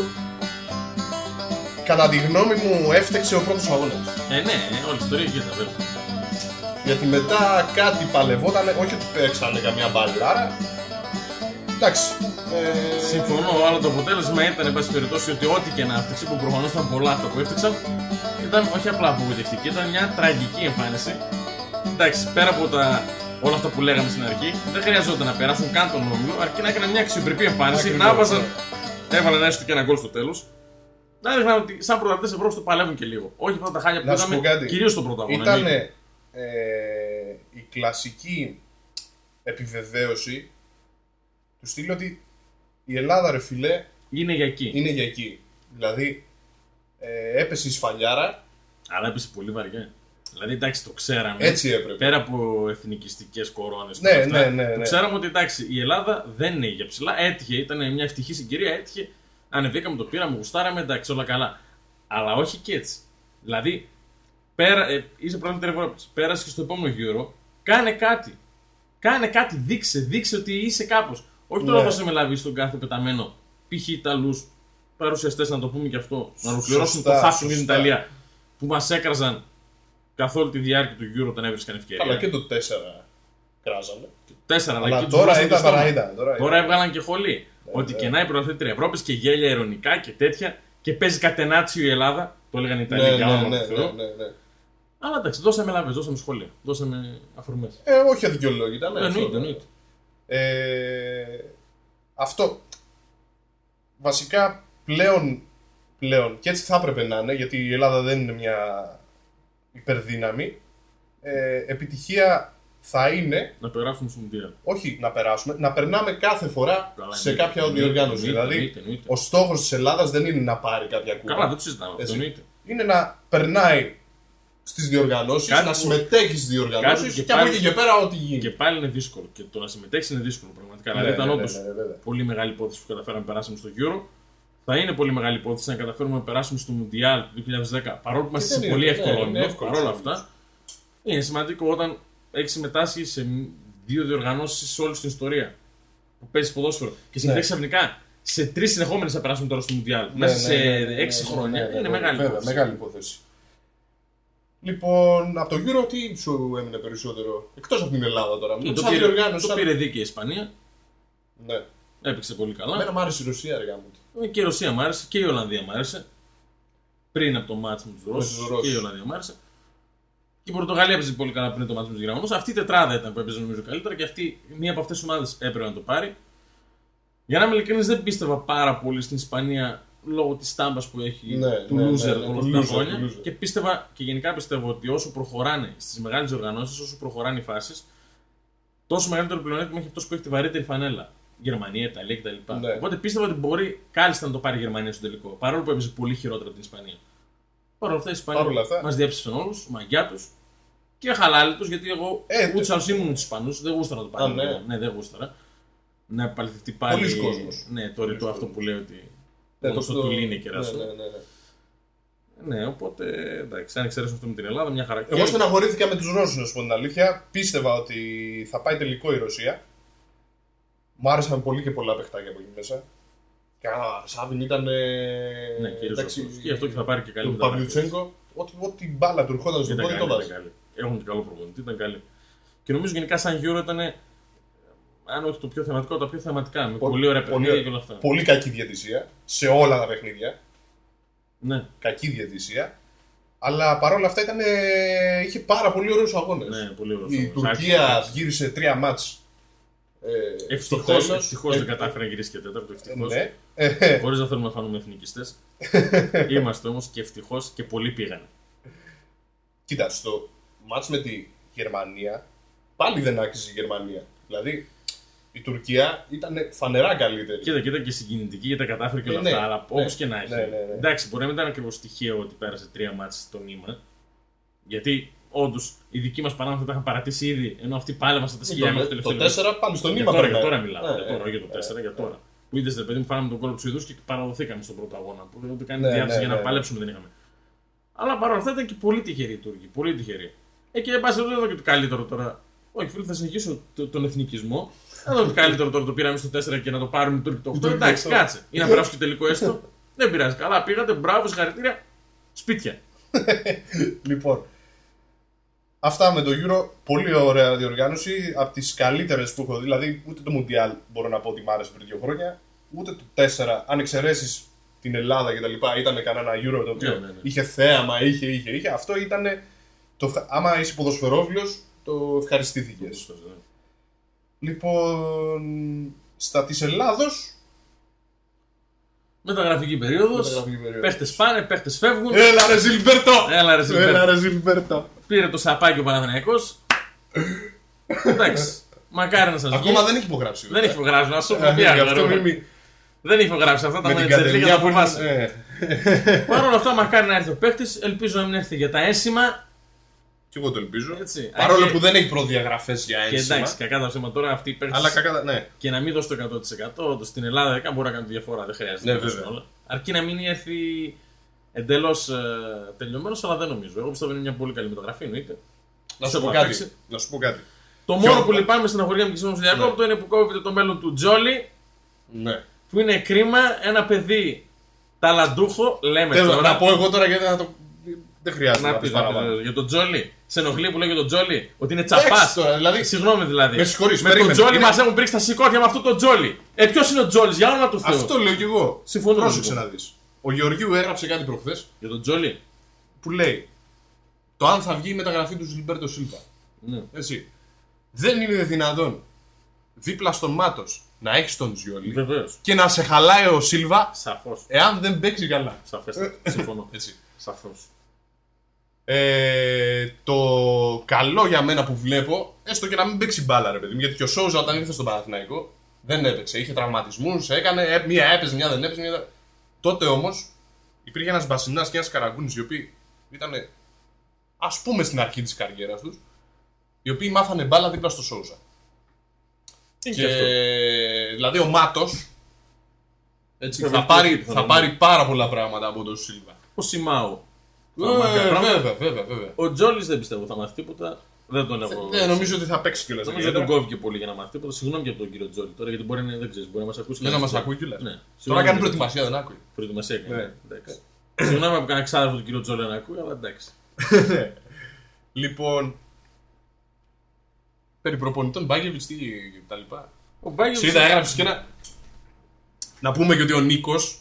S5: κατά τη γνώμη μου έφτιαξε ο πρώτος αγώνας.
S3: Ε, ναι, όλη η ιστορία εκεί ήταν βέβαια.
S5: Γιατί μετά κάτι παλευότανε, όχι ότι παίξανε καμία μπαλάρα. Εντάξει. Ε,
S3: Συμφωνώ, αλλά το αποτέλεσμα ήταν, εν πάση περιπτώσει, ότι ό,τι και να έφτιαξε, που προφανώς ήταν πολλά αυτά που έφτιαξαν, ήταν όχι απλά απογοητευτική, ήταν μια τραγική εμφάνιση. Εντάξει, πέρα από τα, όλα αυτά που λέγαμε στην αρχή, δεν χρειαζόταν να περάσουν καν τον όμιλο, αρκεί να έκαναν μια αξιοπρεπή εμφάνιση,
S5: Ακριβώς,
S3: να έβαζαν,
S5: ναι.
S3: έβαλαν έστω και ένα γκολ στο τέλος. Να έδειχναν ότι σαν πρωταθλητές Ευρώπης το παλεύουν και λίγο. Όχι αυτά τα χάλια που
S5: Να σου πω
S3: είδαμε,
S5: κάτι.
S3: κυρίως στο πρώτο αγώνα.
S5: Ήταν
S3: εννοείται.
S5: ε, η κλασική επιβεβαίωση του στυλ ότι η Ελλάδα, ρε φιλέ,
S3: Είναι για εκεί.
S5: είναι για εκεί. Δηλαδή, ε, έπεσε η σφαλιάρα,
S3: Αλλά έπεσε πολύ βαριά. Δηλαδή, εντάξει, το ξέραμε.
S5: έτσι έπρεπε.
S3: Πέρα από εθνικιστικές κορώνες
S5: Ναι,
S3: και αυτά,
S5: ναι, ναι, ναι.
S3: το ξέραμε ότι εντάξει, η Ελλάδα δεν είναι για ψηλά. Έτυχε, ήταν μια ευτυχή συγκυρία, έτυχε. Ανεβήκαμε, το πήραμε, γουστάραμε, εντάξει, όλα καλά. Αλλά όχι και έτσι. Δηλαδή, πέρα, ε, είσαι πρωταθλήτρια Ευρώπης, πέρασε και στο επόμενο γύρο, κάνε κάτι. Κάνε κάτι, δείξε, δείξε ότι είσαι κάπως. Όχι τώρα
S5: Ναι.
S3: δώσε με λαβή στον κάθε πεταμένο. Π.χ. Ιταλούς παρουσιαστές, να το πούμε και αυτό. Να ολοκληρώσουν το
S5: Σωστά,
S3: θαύσιμο για την
S5: σωστά.
S3: Ιταλία. Που μας έκραζαν καθ' όλη τη διάρκεια του Euro όταν έβρισκαν ευκαιρία.
S5: Αλλά και το τέσσερα κράζανε.
S3: Τέσσερα, αλλά
S5: Αλλά
S3: εκεί τους
S5: τώρα
S3: βρώσαν
S5: ήταν
S3: το στόμα.
S5: παραείδα. Τώρα,
S3: Τώρα έβγαλαν και χολή. Ότι
S5: ναι.
S3: κενάει η πρωταθλήτρια Ευρώπης και γέλια ειρωνικά και τέτοια. Και παίζει κατενάτσιο η Ελλάδα. Το έλεγαν οι
S5: ναι,
S3: Ιταλοί
S5: ναι,
S3: για
S5: ναι,
S3: όνομα
S5: ναι,
S3: του Θεού.
S5: ναι, ναι.
S3: Αλλά εντάξει, δώσαμε λαβές, δώσαμε σχόλια. Δώσαμε αφορμές.
S5: Ε, όχι αδικαιολόγητα, ναι.
S3: Εννοείται,
S5: αυτό.
S3: εννοείται.
S5: Ε, αυτό. Βασικά πλέον, πλέον, και έτσι θα έπρεπε να είναι, γιατί η Ελλάδα δεν είναι μια υπερδύναμη. Ε, επιτυχία θα είναι,
S3: Να περάσουμε στο Μουντιάλ.
S5: όχι να περάσουμε, να περνάμε κάθε φορά
S3: Καλά,
S5: σε
S3: εννοείται,
S5: κάποια
S3: εννοείται,
S5: διοργάνωση.
S3: εννοείται,
S5: Δηλαδή,
S3: εννοείται, εννοείται.
S5: ο στόχος της Ελλάδας δεν είναι να πάρει κάποια κούπα.
S3: Καλά, δεν το συζητάμε αυτό.
S5: Έτσι.
S3: Εννοείται.
S5: Είναι να περνάει στις διοργανώσεις,
S3: Κάτι
S5: να
S3: που-
S5: συμμετέχει στις
S3: κάτι
S5: διοργανώσεις
S3: και
S5: και, από
S3: πάλι-
S5: εκεί και πέρα ό,τι γίνει.
S3: Και πάλι είναι δύσκολο. Και το να συμμετέχει είναι δύσκολο πραγματικά.
S5: Ναι,
S3: δηλαδή ήταν
S5: ναι,
S3: όντως
S5: ναι, ναι, βέβαια.
S3: πολύ μεγάλη υπόθεση που καταφέραμε να περάσουμε στο Euro. Θα είναι πολύ μεγάλη υπόθεση να καταφέρουμε να περάσουμε στο Μουντιάλ του δύο χιλιάδες δέκα. Παρόλο που είμαστε
S5: δεν
S3: σε
S5: είναι,
S3: πολύ
S5: ναι,
S3: εύκολο
S5: είναι
S3: όμιλο.
S5: εύκολο
S3: Παρόλα
S5: όμιλος.
S3: αυτά, είναι σημαντικό όταν έχει συμμετάσχει σε δύο διοργανώσεις σε όλη την ιστορία. Που παίζει ποδόσφαιρο. Και συμμετέχει ξαφνικά σε τρεις συνεχόμενες θα περάσουμε τώρα στο Μουντιάλ.
S5: Ναι,
S3: Μέσα
S5: ναι,
S3: σε
S5: ναι, ναι,
S3: έξι
S5: ναι,
S3: χρόνια.
S5: ναι, ναι,
S3: Είναι
S5: ναι,
S3: μεγάλη
S5: βέβαια,
S3: υπόθεση.
S5: μεγάλη υπόθεση. Λοιπόν, από το Euro τι σου έμεινε περισσότερο, εκτός από την Ελλάδα τώρα.
S3: Και
S5: Με
S3: Το
S5: σαν
S3: πήρε,
S5: διοργάνωση,
S3: το
S5: σαν-
S3: πήρε δίκαια η Ισπανία.
S5: Ναι.
S3: Έπαιξε πολύ καλά.
S5: Εμένα μου άρεσε η Ρωσία, αργά μου.
S3: Ε, Και η Ρωσία μου άρεσε και η Ολλανδία μου άρεσε. Πριν από το μάτς με τους
S5: τους
S3: Ρώσους
S5: Ρώσους.
S3: και η Ολλανδία μου άρεσε. Και η Πορτογαλία έπαιζε πολύ καλά πριν το μάτς με τους Γερμανούς. Αυτή η τετράδα ήταν που έπαιζε νομίζω καλύτερα και αυτή, μία από αυτές τις ομάδες έπρεπε να το πάρει. Για να είμαι ειλικρινής, δεν πίστευα πάρα πολύ στην Ισπανία λόγω της στάμπας που έχει
S5: Ναι,
S3: του
S5: ναι, ναι,
S3: loser
S5: ναι,
S3: όλα
S5: του
S3: αυτά τα
S5: loser,
S3: χρόνια.
S5: του loser.
S3: Και πίστευα και γενικά πιστεύω ότι όσο προχωράνε στις μεγάλες οργανώσεις, όσο προχωράνε οι φάσεις, τόσο μεγαλύτερο πλεονέκτημα έχει αυτός που έχει τη βαρύτερη φανέλα. Γερμανία, Ιταλία κτλ.
S5: Ναι.
S3: Οπότε πίστευα ότι μπορεί κάλλιστα να το πάρει η Γερμανία στο τελικό. Παρόλο που έπαιζε πολύ χειρότερα από την Ισπανία. Παρ' όλα αυτά η
S5: Παρ' όλα
S3: Ισπανία
S5: αυτά.
S3: μας διέψευσαν όλους, μαγιά τους και χαλάλη τους γιατί εγώ
S5: Ε,
S3: ούτως άλλως ήμουν τους Ισπανούς, δεν γούσταρα να το πάρει.
S5: Α, ναι.
S3: ναι, δεν γούσταρα. Να επαληθευτεί πάλι.
S5: Πολύς κόσμος.
S3: Ναι, το ρητό αυτό
S5: κόσμος.
S3: που λέει ότι.
S5: Ναι,
S3: το στο τουλί είναι κεράσου.
S5: ναι, ναι, ναι, ναι.
S3: Ναι, οπότε εντάξει, αν εξαιρέσουμε αυτό με την Ελλάδα, μια χαρά.
S5: Εγώ στεναχωρήθηκα με τους Ρώσους, να σου πω την αλήθεια. Πίστευα ότι θα πάει τελικό η Ρωσία. Μου άρεσαν πολύ και πολλά παιχτάκια από εκεί μέσα. Και ο Σάβιν ήταν.
S3: Ναι, και, και αυτό και θα πάρει και καλή.
S5: Τον Παυλιουτσέγκο, ό,τι, ό,τι μπάλα του ερχόταν στον πόδι το βάζει.
S3: Έχουν και καλό προπονητή, ήταν καλή. Και νομίζω γενικά σαν Euro ήταν, αν όχι το πιο θεματικό, τα πιο θεματικά. Με πολύ, πολύ ωραία παιχνίδια και όλα αυτά.
S5: Πολύ κακή διαιτησία σε όλα τα παιχνίδια.
S3: Ναι.
S5: Κακή διαιτησία. Αλλά παρόλα αυτά ήταν, είχε πάρα πολύ ωραίους αγώνες.
S3: Ναι, πολύ ωραίους
S5: η
S3: αγώνες.
S5: Τουρκία
S3: Άξι,
S5: γύρισε τρία μάτς. Ε,
S3: ευτυχώς, ευτυχώς δεν κατάφερε να γυρίσει και τέταρτο. Ευτυχώς.
S5: Ναι.
S3: Χωρίς να θέλουμε να φανούμε εθνικιστές. Είμαστε όμως και ευτυχώς και πολλοί πήγανε.
S5: Κοίτα, στο μάτς με τη Γερμανία πάλι δεν άξιζε η Γερμανία. Δηλαδή η Τουρκία ήταν φανερά καλύτερη.
S3: Κοίτα, κοίτα και συγκινητική γιατί τα κατάφερε και όλα
S5: ναι,
S3: αυτά. Αλλά
S5: ναι,
S3: όπως και να έχει.
S5: Ναι, ναι, ναι.
S3: Εντάξει, μπορεί να μην ήταν ακριβώς τυχαίο ότι πέρασε τρία μάτς στο νήμα. Γιατί όντως οι δικοί μας παράγοντες τα είχαν παρατήσει ήδη. Ενώ αυτοί πάλευαν στα σκυλιά μας το τελευταίο.
S5: Το τέσσερα πάλι στο
S3: για
S5: νήμα
S3: τώρα,
S5: πρέπει.
S3: για τώρα μιλάω.
S5: Ναι,
S3: για τώρα,
S5: ναι,
S3: για το
S5: ναι,
S3: τέσσερα, για
S5: ναι.
S3: τώρα. Που είδες, ρε παιδί μου, φάναμε τον κόλλο του Σουηδούς και παραδοθήκαμε στον πρώτο αγώνα. Που ούτε καν
S5: Ναι,
S3: διάθεση
S5: ναι,
S3: για να
S5: ναι.
S3: παλέψουμε δεν είχαμε. Αλλά παρόλα αυτά ήταν και πολύ τυχεροί οι Τούρκοι. Πολύ τυχεροί. Ε, και πάση δεν είδα και το καλύτερο τώρα. Όχι, φίλε, θα συνεχίσω το- τον εθνικισμό. Δεν δω το καλύτερο τώρα το πήραμε στο τέσσερα και να το πάρουν οι Τούρκοι το οκτώ. Εντάξει, κάτσε. Ή να περάσουν και τελικό έστω. Δεν πειράζει. Καλά, πήγατε, μπράβο, συγχαρητήρια. Σπίτια.
S5: Λοιπόν, αυτά με το Euro, πολύ ωραία διοργάνωση, από τις καλύτερες που έχω δει. Δηλαδή, ούτε το Mundial μπορώ να πω ότι μ' άρεσε πριν δύο χρόνια, ούτε το τέσσερα, αν εξαιρέσεις την Ελλάδα και τα λοιπά, ήταν κανένα Euro το οποίο
S3: Ναι, ναι, ναι.
S5: είχε θέαμα, είχε, είχε, είχε. Αυτό ήταν, το, ευχα- άμα είσαι ποδοσφαιρόφιλος, το ευχαριστήθηκες. Λοιπόν, στα της Ελλάδος,
S3: Μεταγραφική περίοδο.
S5: Μεταγραφική περίοδος.
S3: Παίχτε πάνε, παίχτε φεύγουν.
S5: έλα ρε Ζιλμπέρτο!
S3: Έλα, ρε, Ζιλμπέρτο.
S5: Έλα ρε Ζιλμπέρτο!
S3: Πήρε το σαπάκι ο Παναθηναϊκός. Εντάξει. Μακάρι να σας βγει.
S5: Ακόμα δεν έχει υπογράψει.
S3: Δεν έχει υπογράψει, να σου πω
S5: Ε,
S3: πια.
S5: γι' αυτό
S3: αγόρι μου.
S5: μη- μη-
S3: Δεν έχει υπογράψει αυτά τα
S5: με την
S3: μανιτζερλίκια
S5: κατεμιά
S3: θα
S5: που
S3: φοβάσαι.
S5: είναι.
S3: Παρ' όλα αυτά, μακάρι να έρθει ο παίχτη. Ελπίζω να μην έρθει για τα ένσημα.
S5: Και εγώ το ελπίζω.
S3: Έτσι.
S5: Παρόλο
S3: Αν και-
S5: που δεν έχει προδιαγραφές για
S3: Και
S5: ένσημα.
S3: εντάξει, κακά τα ψέματα τώρα αυτοί οι παίχτε.
S5: Αλλά κακά, ναι.
S3: Και να μην δώσει το εκατό τοις εκατό. Όντως, στην Ελλάδα δεν μπορεί να κάνει τη διαφορά. Δεν χρειάζεται
S5: Ναι,
S3: να δώσουν
S5: βέβαια.
S3: όλα. Αρκεί να μην έρθει εντελώ τελειωμένο, αλλά δεν νομίζω. Εγώ πιστεύω είναι μια πολύ καλή μεταγραφή, εννοείται.
S5: Να
S3: Σε
S5: σου πω
S3: θα
S5: κάτι.
S3: παίξει.
S5: Να σου πω κάτι.
S3: Το
S5: Ποιο-
S3: μόνο που λυπάμαι στην αγορία μου και στον διακόπτω είναι που κόβεται το μέλλον του Τζόλι.
S5: Ναι.
S3: Που είναι κρίμα, ένα παιδί ταλαντούχο, λέμε
S5: Θέλω
S3: τώρα.
S5: να πω εγώ τώρα γιατί θα το. Δεν χρειάζεται
S3: Να
S5: να
S3: πεις,
S5: πει
S3: να πεις,
S5: παραπάνω.
S3: για τον Τζόλι. Σε ενοχλεί που λέει για τον Τζόλι ότι είναι
S5: Εντάξει
S3: τσαπά.
S5: τώρα, δηλαδή.
S3: Συγγνώμη δηλαδή.
S5: Με συγχωρείς,
S3: Με τον
S5: περίμενε.
S3: Τζόλι
S5: Είναι-
S3: μας έχουν πρίξει τα σηκώτια με αυτό το Τζόλι. Ε, ποιος είναι ο Τζόλις, για όνομα του Θεού.
S5: Αυτό λέω κι εγώ.
S3: Συμφωνώ
S5: Πρόσεξε
S3: λοιπόν.
S5: να δεις. Ο Γεωργίου έγραψε κάτι προχθές
S3: Για τον Τζόλι.
S5: που λέει το αν θα βγει η μεταγραφή του Ζιλμπέρτο Σίλβα.
S3: Ναι.
S5: Έτσι. Δεν είναι δυνατόν δίπλα στον Μάτος να έχει τον Τζιόλι
S3: Βεβαίως.
S5: και να σε χαλάει ο Σίλβα
S3: Σαφώς.
S5: εάν δεν παίξει καλά.
S3: Σαφέστατα. Συμφωνώ.
S5: Έτσι.
S3: Σαφώς.
S5: Ε, το καλό για μένα που βλέπω, έστω και να μην παίξει μπάλα, ρε παιδί μου, γιατί και ο Σόουζα όταν ήρθε στον Παναθηναϊκό δεν έπαιξε. Είχε τραυματισμούς, έκανε, ε, μία έπαιζε, μία δεν έπαιζε. Μία... δεν- Τότε όμως υπήρχε ένας Μπασινάς και ένας Καραγκούνης οι οποίοι ήταν, ας πούμε, στην αρχή της καριέρας τους, οι οποίοι μάθανε μπάλα δίπλα στο Σόουζα.
S3: Και,
S5: Και, δηλαδή ο Μάτος έτσι,
S3: Βέβαια,
S5: θα, πάρει,
S3: πιθανόν,
S5: θα
S3: ναι.
S5: πάρει πάρα πολλά πράγματα από τον Σίλβα.
S3: Ο Σιμάου.
S5: Ε, βέβαια, βέβαια, βέβαια.
S3: Ο Τζόλις δεν πιστεύω θα μάθει τίποτα. Δεν τον έχω.
S5: Δεν νομίζω ότι θα παίξει κιόλας.
S3: Νομίζω ότι τον κόβει και πολύ για να μάθει τίποτα. Συγγνώμη για τον κύριο Τζόλι τώρα, γιατί μπορεί να, δεν ξέρεις, μπορεί να μας ακούσει.
S5: Δεν να
S3: κανένας.
S5: μας ακούει κιόλας.
S3: Ναι.
S5: Τώρα
S3: Συγγνώμη
S5: κάνει
S3: για-
S5: προετοιμασία, δεν άκουει.
S3: Προετοιμασία έκανε.
S5: Ναι.
S3: Ναι. Εντάξει. Συγγνώμη που κανένα ξάδερφο του κύριο Τζόλι να ακούει, αλλά εντάξει.
S5: Λοιπόν. Περί προπονητών Μπάγεβιτς τι και τα λοιπά.
S3: Ο Μπάγκερ.
S5: Σου είδα, έγραψε και ένα. Να πούμε και ότι ο Νίκος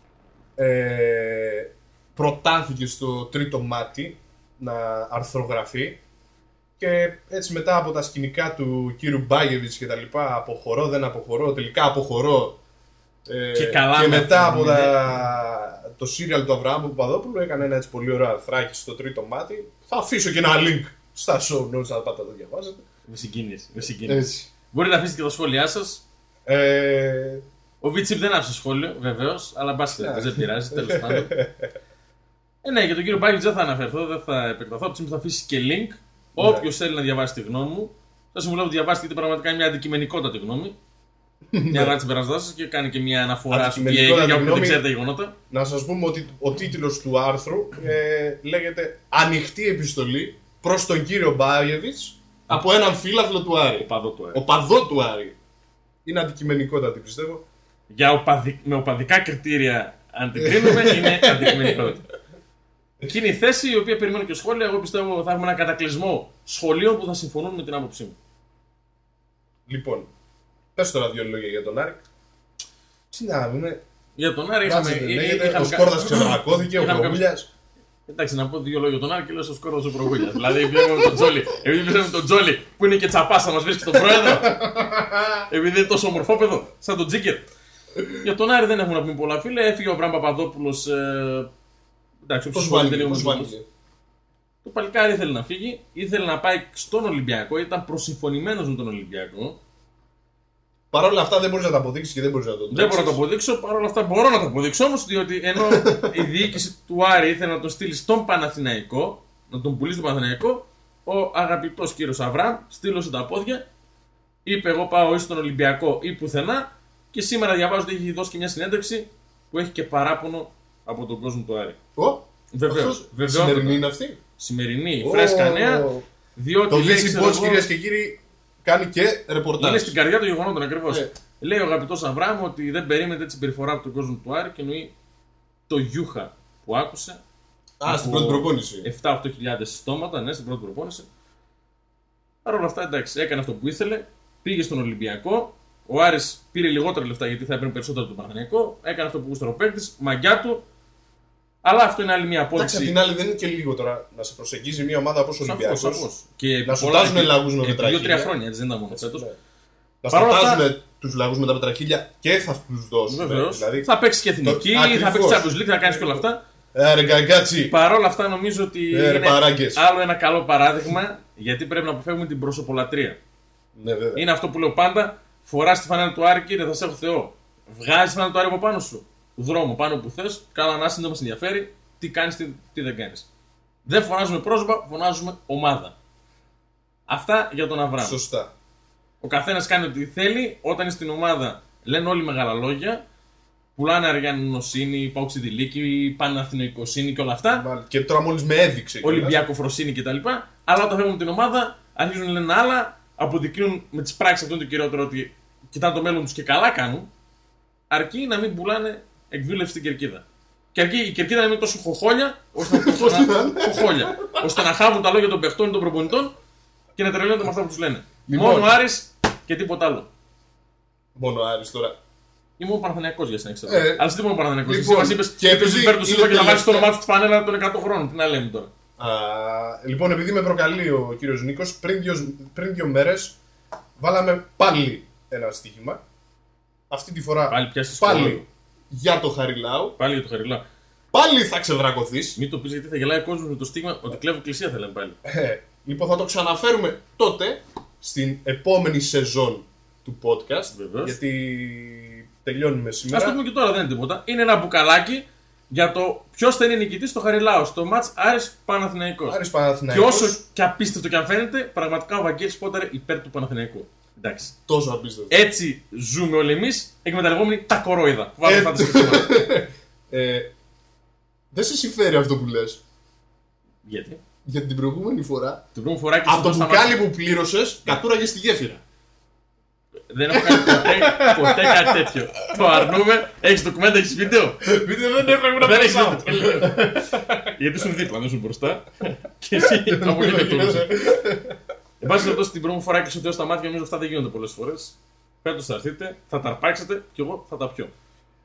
S5: ε, προτάθηκε στο τρίτο μάτι να αρθρογραφεί και έτσι μετά από τα σκηνικά του κύριου Μπάγεβιτς και τα λοιπά, αποχωρώ, δεν αποχωρώ, τελικά αποχωρώ. Ε,
S3: Και καλά με
S5: μετά
S3: αυτό,
S5: από
S3: ναι.
S5: τα, το σύριαλ του Αβραάμ Παπαδόπουλου έκανε ένα έτσι πολύ ωραίο αρθράκι στο τρίτο μάτι. Θα αφήσω και ένα link στα show notes να πάτε να το διαβάζετε.
S3: Με συγκίνηση. Με συγκίνηση.
S5: Έτσι.
S3: Μπορείτε να αφήσετε και τα σχόλιά σα.
S5: Ε,
S3: Ο Βίτσιπ δεν άφησε σχόλιο, βεβαίω, αλλά μπάσκετ δεν πειράζει, τέλο πάντων. Ε, ναι, για τον κύριο Μπάγκετ δεν θα αναφερθώ, δεν θα επεκταθώ. Από τη στιγμή που θα αφήσει και link. Όποιο θέλει να διαβάσει τη γνώμη μου, θα συμβουλεύω ότι διαβάσετε γιατί πραγματικά είναι μια αντικειμενικότατη γνώμη. Μια ανάρτηση περασδά σας και κάνει και μια αναφορά στο τι
S5: Αντικειμενικότατα,
S3: έγινε για όποιον δεν
S5: γνώμη,
S3: ξέρει τα γεγονότα.
S5: Να σας πούμε ότι ο τίτλος του άρθρου ε, λέγεται «Ανοιχτή επιστολή προς τον κύριο Μπάγεβιτς από έναν φίλαθλο του Άρη».
S3: Οπαδό του Άρη.
S5: Οπαδό του Άρη. Είναι αντικειμενικότατη, πιστεύω.
S3: Για οπαδι... με οπαδικά κριτήρια, αν την κρίνουμε, είναι αντικειμενικότητα. Εκείνη η θέση η οποία περιμένω και σχόλια. Εγώ πιστεύω θα έχουμε ένα κατακλυσμό σχολείων που θα συμφωνούν με την άποψή μου.
S5: Λοιπόν, πες τώρα δύο λόγια για τον Άρη. Τι να δούμε.
S3: Για τον Άρη
S5: Κάτσε,
S3: είχαμε.
S5: δεν
S3: εί-
S5: λέγεται,
S3: είχαμε
S5: ο
S3: κα-
S5: Σκόρδας ξεβρακώθηκε, ο
S3: είχαμε
S5: Προβούλιας.
S3: Εντάξει, να πω δύο λόγια για τον Άρη και λέω στο σκόρδο ο Προβούλιας. Δηλαδή, βλέπουμε τον Τζόλι. Επειδή βλέπουμε τον Τζόλι που είναι και τσαπά, θα μα βρίσκει τον πρόεδρο. Επειδή είναι τόσο ομορφόπεδο, σαν τον Τζίκερ. Για τον Άρη δεν έχουμε να πούμε πολλά, φίλε. Έφυγε ο Βραμ Παπαδόπουλος. Ε... Εντάξει,
S5: Πώς
S3: όποιος
S5: βάλει,
S3: λίγο
S5: πώς
S3: με
S5: βάλει.
S3: τους- Το παλικάρι ήθελε να φύγει, ήθελε να πάει στον Ολυμπιακό, ήταν προσυμφωνημένος με τον Ολυμπιακό.
S5: Παρ' όλα αυτά δεν μπορείς να τα αποδείξεις και δεν μπορείς να το
S3: Δεν μπορώ να το αποδείξω, παρόλα αυτά μπορώ να το αποδείξω όμως, διότι ενώ η διοίκηση του Άρη ήθελε να τον στείλει στον Παναθηναϊκό, να τον πουλήσει στον Παναθηναϊκό, ο αγαπητός κύριος Αβραάμ στείλωσε τα πόδια, είπε εγώ πάω ή στον Ολυμπιακό ή πουθενά και σήμερα διαβάζω ότι έχει δώσει και μια συνέντευξη που έχει και παράπονο από τον κόσμο του Άρη.
S5: Ω,
S3: Βεβαίως,
S5: αυτός
S3: βεβαίως.
S5: σημερινή είναι αυτή.
S3: Σημερινή,
S5: Ω,
S3: φρέσκα νέα, διότι
S5: Το
S3: λέει,
S5: Βίτσι
S3: ξέρω
S5: Μπότς,
S3: εγώ,
S5: κυρίες και κύριοι, κάνει και ρεπορτάζ.
S3: είναι στην καρδιά των γεγονότων ακριβώς.
S5: Ε.
S3: Λέει ο αγαπητός Αβραάμ ότι δεν περίμενε έτσι συμπεριφορά από τον κόσμο του Άρη και εννοεί το γιούχα που άκουσε.
S5: Α, στην
S3: από
S5: πρώτη προπόνηση.
S3: επτά με οκτώ χιλιάδες στόματα, ναι, στην πρώτη προπόνηση. Παρ' όλα αυτά, εντάξει, έκανε αυτό που ήθελε. Πήγε στον Ολυμπιακό. Ο Άρης πήρε λιγότερα λεφτά γιατί θα έπαιρνε περισσότερο από τον Παναθηναϊκό. Έκανε αυτό που γούσταρε ο παίκτης, μαγκιά του. Αλλά αυτό είναι άλλη μια
S5: Εντάξει, απ'
S3: απόδειξη.
S5: την άλλη δεν είναι και λίγο τώρα να σε προσεγγίζει μια ομάδα όπως ο
S3: Σαφώς,
S5: Ολυμπιακός.
S3: σαφώς. Και
S5: Να σου
S3: πολλά-
S5: τάζουνε λαγούς με
S3: και
S5: πετραχίλια.
S3: δύο-τρία χρόνια, έτσι δεν ήταν μόνο φέτος.
S5: Ναι. Να
S3: Παρ' όλα αυτά-
S5: στατάζουν τους λαγούς με τα πετραχίλια και θα τους δώσουν.
S3: Βεβαίως.
S5: Δηλαδή,
S3: Θα παίξει και εθνική,
S5: Το-
S3: θα
S5: ακριβώς.
S3: παίξει Champions League, θα κάνει και όλα αυτά.
S5: ε, ρε γκαγκάτσι.
S3: Παρ' όλα αυτά νομίζω ότι
S5: Ε, ρε
S3: είναι
S5: παράγκες.
S3: άλλο ένα καλό παράδειγμα γιατί πρέπει να αποφεύγουμε την προσωπολατρία.
S5: Ναι, βέβαια.
S3: Είναι αυτό που λέω πάντα: φορά τη φανέλα του Άρη, κύριε, θα σε έχω Θεό. Βγάζει τη φανέλα του Άρη από πάνω σου. Δρόμο πάνω που θε, καλά να είσαι, δεν μα ενδιαφέρει τι κάνει, τι, τι δεν κάνει. Δεν φωνάζουμε πρόσωπα, φωνάζουμε ομάδα. Αυτά για τον Αβραάμ.
S5: Σωστά.
S3: Ο καθένα κάνει ό,τι θέλει, όταν είναι στην ομάδα λένε όλοι μεγάλα λόγια. Πουλάνε αργιανοσύνη, παοξιδηλίκη, παναθηναϊκοσύνη και όλα αυτά.
S5: Μάλιστα. Και τώρα μόλις με έδειξε. κιόλας.
S3: Ολυμπιακοφροσύνη κτλ. Αλλά όταν φεύγουν την ομάδα, αρχίζουν να λένε άλλα, αποδεικνύουν με τις πράξεις αυτόν τον κυριότερο ότι κοιτάνε το μέλλον τους και καλά κάνουν, αρκεί να μην πουλάνε εκβίβλευση στην κερκίδα. Και αρκεί η κερκίδα να μην είναι τόσο χοχόλια, ώστε να, ώστε να, χοχόλια, ώστε να χάβουν τα λόγια των παιχτών ή των προπονητών και να τρελαίνονται με αυτά που τους λένε.
S5: Λοιπόν.
S3: Μόνο Άρης και τίποτα άλλο.
S5: Μόνο Άρης τώρα.
S3: Ή μόνο Παναθηναϊκός για συνέχεια.
S5: Ε,
S3: Αλλά τι μόνο Παναθηναϊκός.
S5: λοιπόν,
S3: Εσύ μας είπες
S5: και
S3: και
S5: επειδή
S3: επειδή υπέρ του
S5: είναι
S3: Σίλβα και να βάλεις το
S5: τελευταία-
S3: όνομά του στη φανέλα των εκατό χρόνων. Τι να λέμε τώρα.
S5: Α, λοιπόν, επειδή με προκαλεί ο κύριος Νίκος, πριν δύο, πριν δύο μέρες βάλαμε πάλι ένα στοίχημα. Αυτή τη φορά
S3: Πάλι πιάσεις
S5: πάλι
S3: σχόλιο.
S5: για το Χαριλάου.
S3: Πάλι για το Χαριλάου.
S5: Πάλι θα ξεβρακωθείς.
S3: Μην το πει γιατί θα γελάει ο κόσμο με το στίγμα ότι κλέβω εκκλησία, θα λέμε πάλι.
S5: Ε, λοιπόν, θα το ξαναφέρουμε τότε στην επόμενη σεζόν του podcast.
S3: Βεβαίως.
S5: Γιατί τελειώνουμε
S3: Α το
S5: σήμερα.
S3: πούμε και τώρα, δεν είναι τίποτα. Είναι ένα μπουκαλάκι για το ποιο θα είναι νικητή στο Χαριλάου, στο match Άρης Παναθηναϊκός.
S5: Άρης
S3: Και
S5: Παναθηναϊκός.
S3: όσο και απίστευτο και αν φαίνεται, πραγματικά ο Βαγγέλης Πότερ υπέρ του Παναθηναϊκού. Εντάξει.
S5: Τόσο απίστευτο.
S3: Έτσι ζούμε όλοι εμεί, εκμεταλλευόμενοι τα κορόιδα. που Βάλουμε
S5: Ε,
S3: αυτά τα σκεφτήματα.
S5: Ε, δεν σε συμφέρει αυτό που λες.
S3: Γιατί.
S5: Γιατί την προηγούμενη φορά,
S3: Την πρώτη φορά και
S5: από το
S3: στο
S5: μπουκάλι που πλήρωσες, κατούραγε στη γέφυρα.
S3: Δεν έχω κάνει ποτέ, ποτέ κάτι τέτοιο. Το αρνούμε. Έχει ντοκουμέντα, έχει βίντεο.
S5: Βίντεο δεν έχω να
S3: Δεν έχεις
S5: πέσω.
S3: βίντεο. Γιατί ήσουν δίπλα, δεν ήσουν μπροστά. Και εσύ από εκεί πετούσε. Εν πάση περιπτώσει, την πρώτη φορά και στο Θεό στα μάτια, νομίζω αυτά δεν γίνονται πολλές φορές. Φέτος θα έρθετε, θα τα αρπάξετε και εγώ θα τα πιω.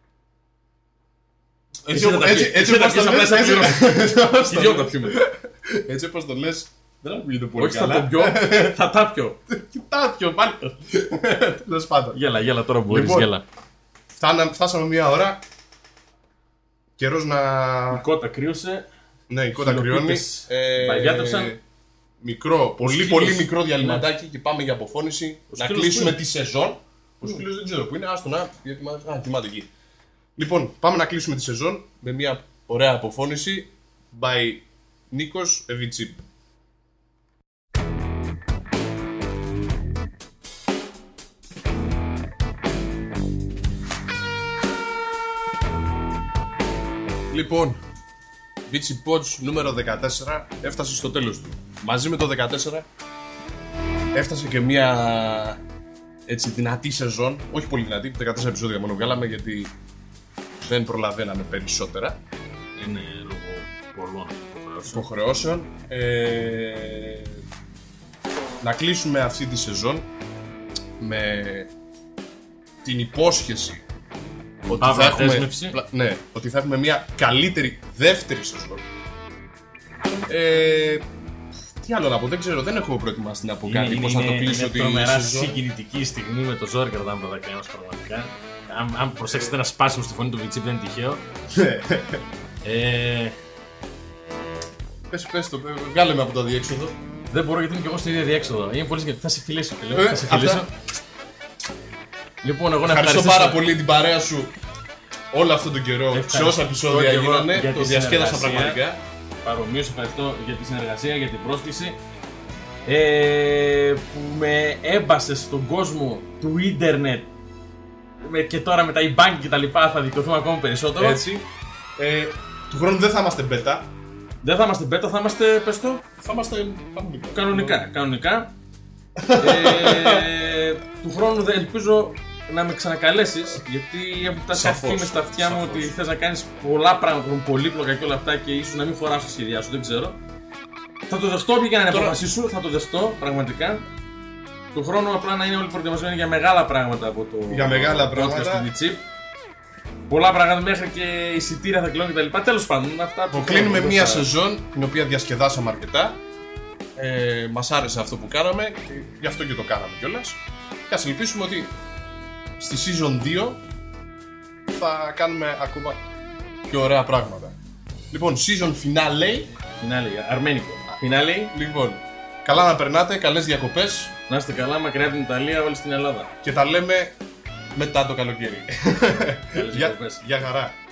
S5: Έτσι
S3: Εσύ θα
S5: όπως-
S3: τα
S5: έτσι-
S3: πιεις.
S5: έτσι
S3: Εσύ θα
S5: όπως
S3: πιεις,
S5: το
S3: απλά
S5: λες,
S3: θα
S5: έτσι-
S3: πληρώσεις. Και δυο τα πιούμε.
S5: Έτσι όπως το λες, δεν ακούγεται πολύ
S3: Όχι θα το
S5: καλά.
S3: πιω, θα τα πιω.
S5: Κοιτά, πιο πάλι. Τέλος πάντων.
S3: Γέλα, γέλα τώρα μπορείς,
S5: Λοιπόν,
S3: γέλα.
S5: Φτάνα- Φτάσαμε μία ώρα. Καιρός να...
S3: Η κότα κρύωσε.
S5: Ναι, η κότα κρυώνει.
S3: Χιλοπίτες
S5: Ε,
S3: βαγιάτευσαν.
S5: Μικρό, πολύ
S3: σκύλος.
S5: πολύ μικρό διαλυματάκι και πάμε για αποφώνηση. Να
S3: σκύλος
S5: κλείσουμε
S3: πού
S5: τη σεζόν. Ο σκύλος δεν ξέρω που είναι, άστο να, γιατί κοιμάται- α, κοιμάται εκεί. Λοιπόν, πάμε να κλείσουμε τη σεζόν με μια ωραία αποφώνηση by Νίκος Εβιτσίπ. Λοιπόν, Beachy Pods νούμερο δεκατέσσερα έφτασε στο τέλος του. Μαζί με το δεκατέσσερα έφτασε και μια έτσι δυνατή σεζόν. Όχι πολύ δυνατή, δεκατέσσερα επεισόδια μόνο βγάλαμε γιατί δεν προλαβαίναμε περισσότερα.
S3: Είναι λόγω πολλών
S5: υποχρεώσεων. Ε, να κλείσουμε αυτή τη σεζόν με την υπόσχεση ότι θα, έχουμε, ναι, ότι θα έχουμε μια καλύτερη δεύτερη σεζόν. Ε, τι άλλο να πω, δεν ξέρω, δεν έχω προετοιμάσει να πω κάτι. Πώς θα το κλείσω τη
S3: σεζόν. Είναι
S5: σεζόν.
S3: συγκινητική στιγμή με το ζόρι κρατάμε τα δάκρυα μας πραγματικά. Αν, αν προσέξετε ένα σπάσιμο στη φωνή του Βιτσίπ δεν είναι τυχαίο. ε,
S5: Πες, πες το, βγάλε με από το αδιέξοδο.
S3: Δεν μπορώ γιατί είμαι και εγώ στο ίδιο αδιέξοδο. Είναι πολύ γιατί θα σε φιλήσω και λέω. Ε, θα σε φιλήσω.
S5: Αυτά...
S3: Λοιπόν, εγώ να
S5: ευχαριστώ πάρα πολύ την παρέα σου όλο αυτόν τον καιρό. Σε όσα επεισόδια γίνανε, το διασκέδασα πραγματικά.
S3: Παρομοίως ευχαριστώ για τη συνεργασία, για την πρόσκληση. Ε, που με έμπασε στον κόσμο του ίντερνετ και τώρα με τα e-banking και τα λοιπά θα δικαιωθούμε ακόμα περισσότερο.
S5: Έτσι. Ε, του χρόνου δεν θα είμαστε beta.
S3: Δεν θα είμαστε beta, θα είμαστε, πες το,
S5: θα είμαστε κανονικά.
S3: Κανονικά, κανονικά. ε, του χρόνου ελπίζω να με ξανακαλέσεις, γιατί έχουν φτάσει κάτι φήμες στα αυτιά μου ότι θες να κάνεις πολλά πράγματα που είναι πολύπλοκα και όλα αυτά και ίσως να μην χωράς στα σχέδιά σου, δεν ξέρω. Θα το δεχτώ, πήγα να είναι απόφασή σου, θα το δεχτώ πραγματικά. Του χρόνου απλά να είναι όλοι προετοιμασμένοι για μεγάλα πράγματα από το
S5: για μεγάλα πράγματα
S3: του Βιτσίπ. Πολλά πράγματα μέχρι και εισιτήρια θα κλείνουν κτλ. Τέλος πάντων, αυτά που
S5: κλείνουμε μία σεζόν την οποία διασκεδάσαμε αρκετά. Ε, μας άρεσε αυτό που κάναμε και γι' αυτό και το κάναμε κιόλας. Και ας ελπίσουμε ότι στη season δύο θα κάνουμε ακόμα πιο ωραία πράγματα. Λοιπόν, season finale.
S3: Finale, αρμένικο. Finale.
S5: Λοιπόν, καλά να περνάτε, καλές διακοπές.
S3: Να είστε καλά, μακριά από την Ιταλία, όλοι στην Ελλάδα.
S5: Και τα λέμε μετά το καλοκαίρι.
S3: Καλές διακοπές.
S5: Γεια χαρά.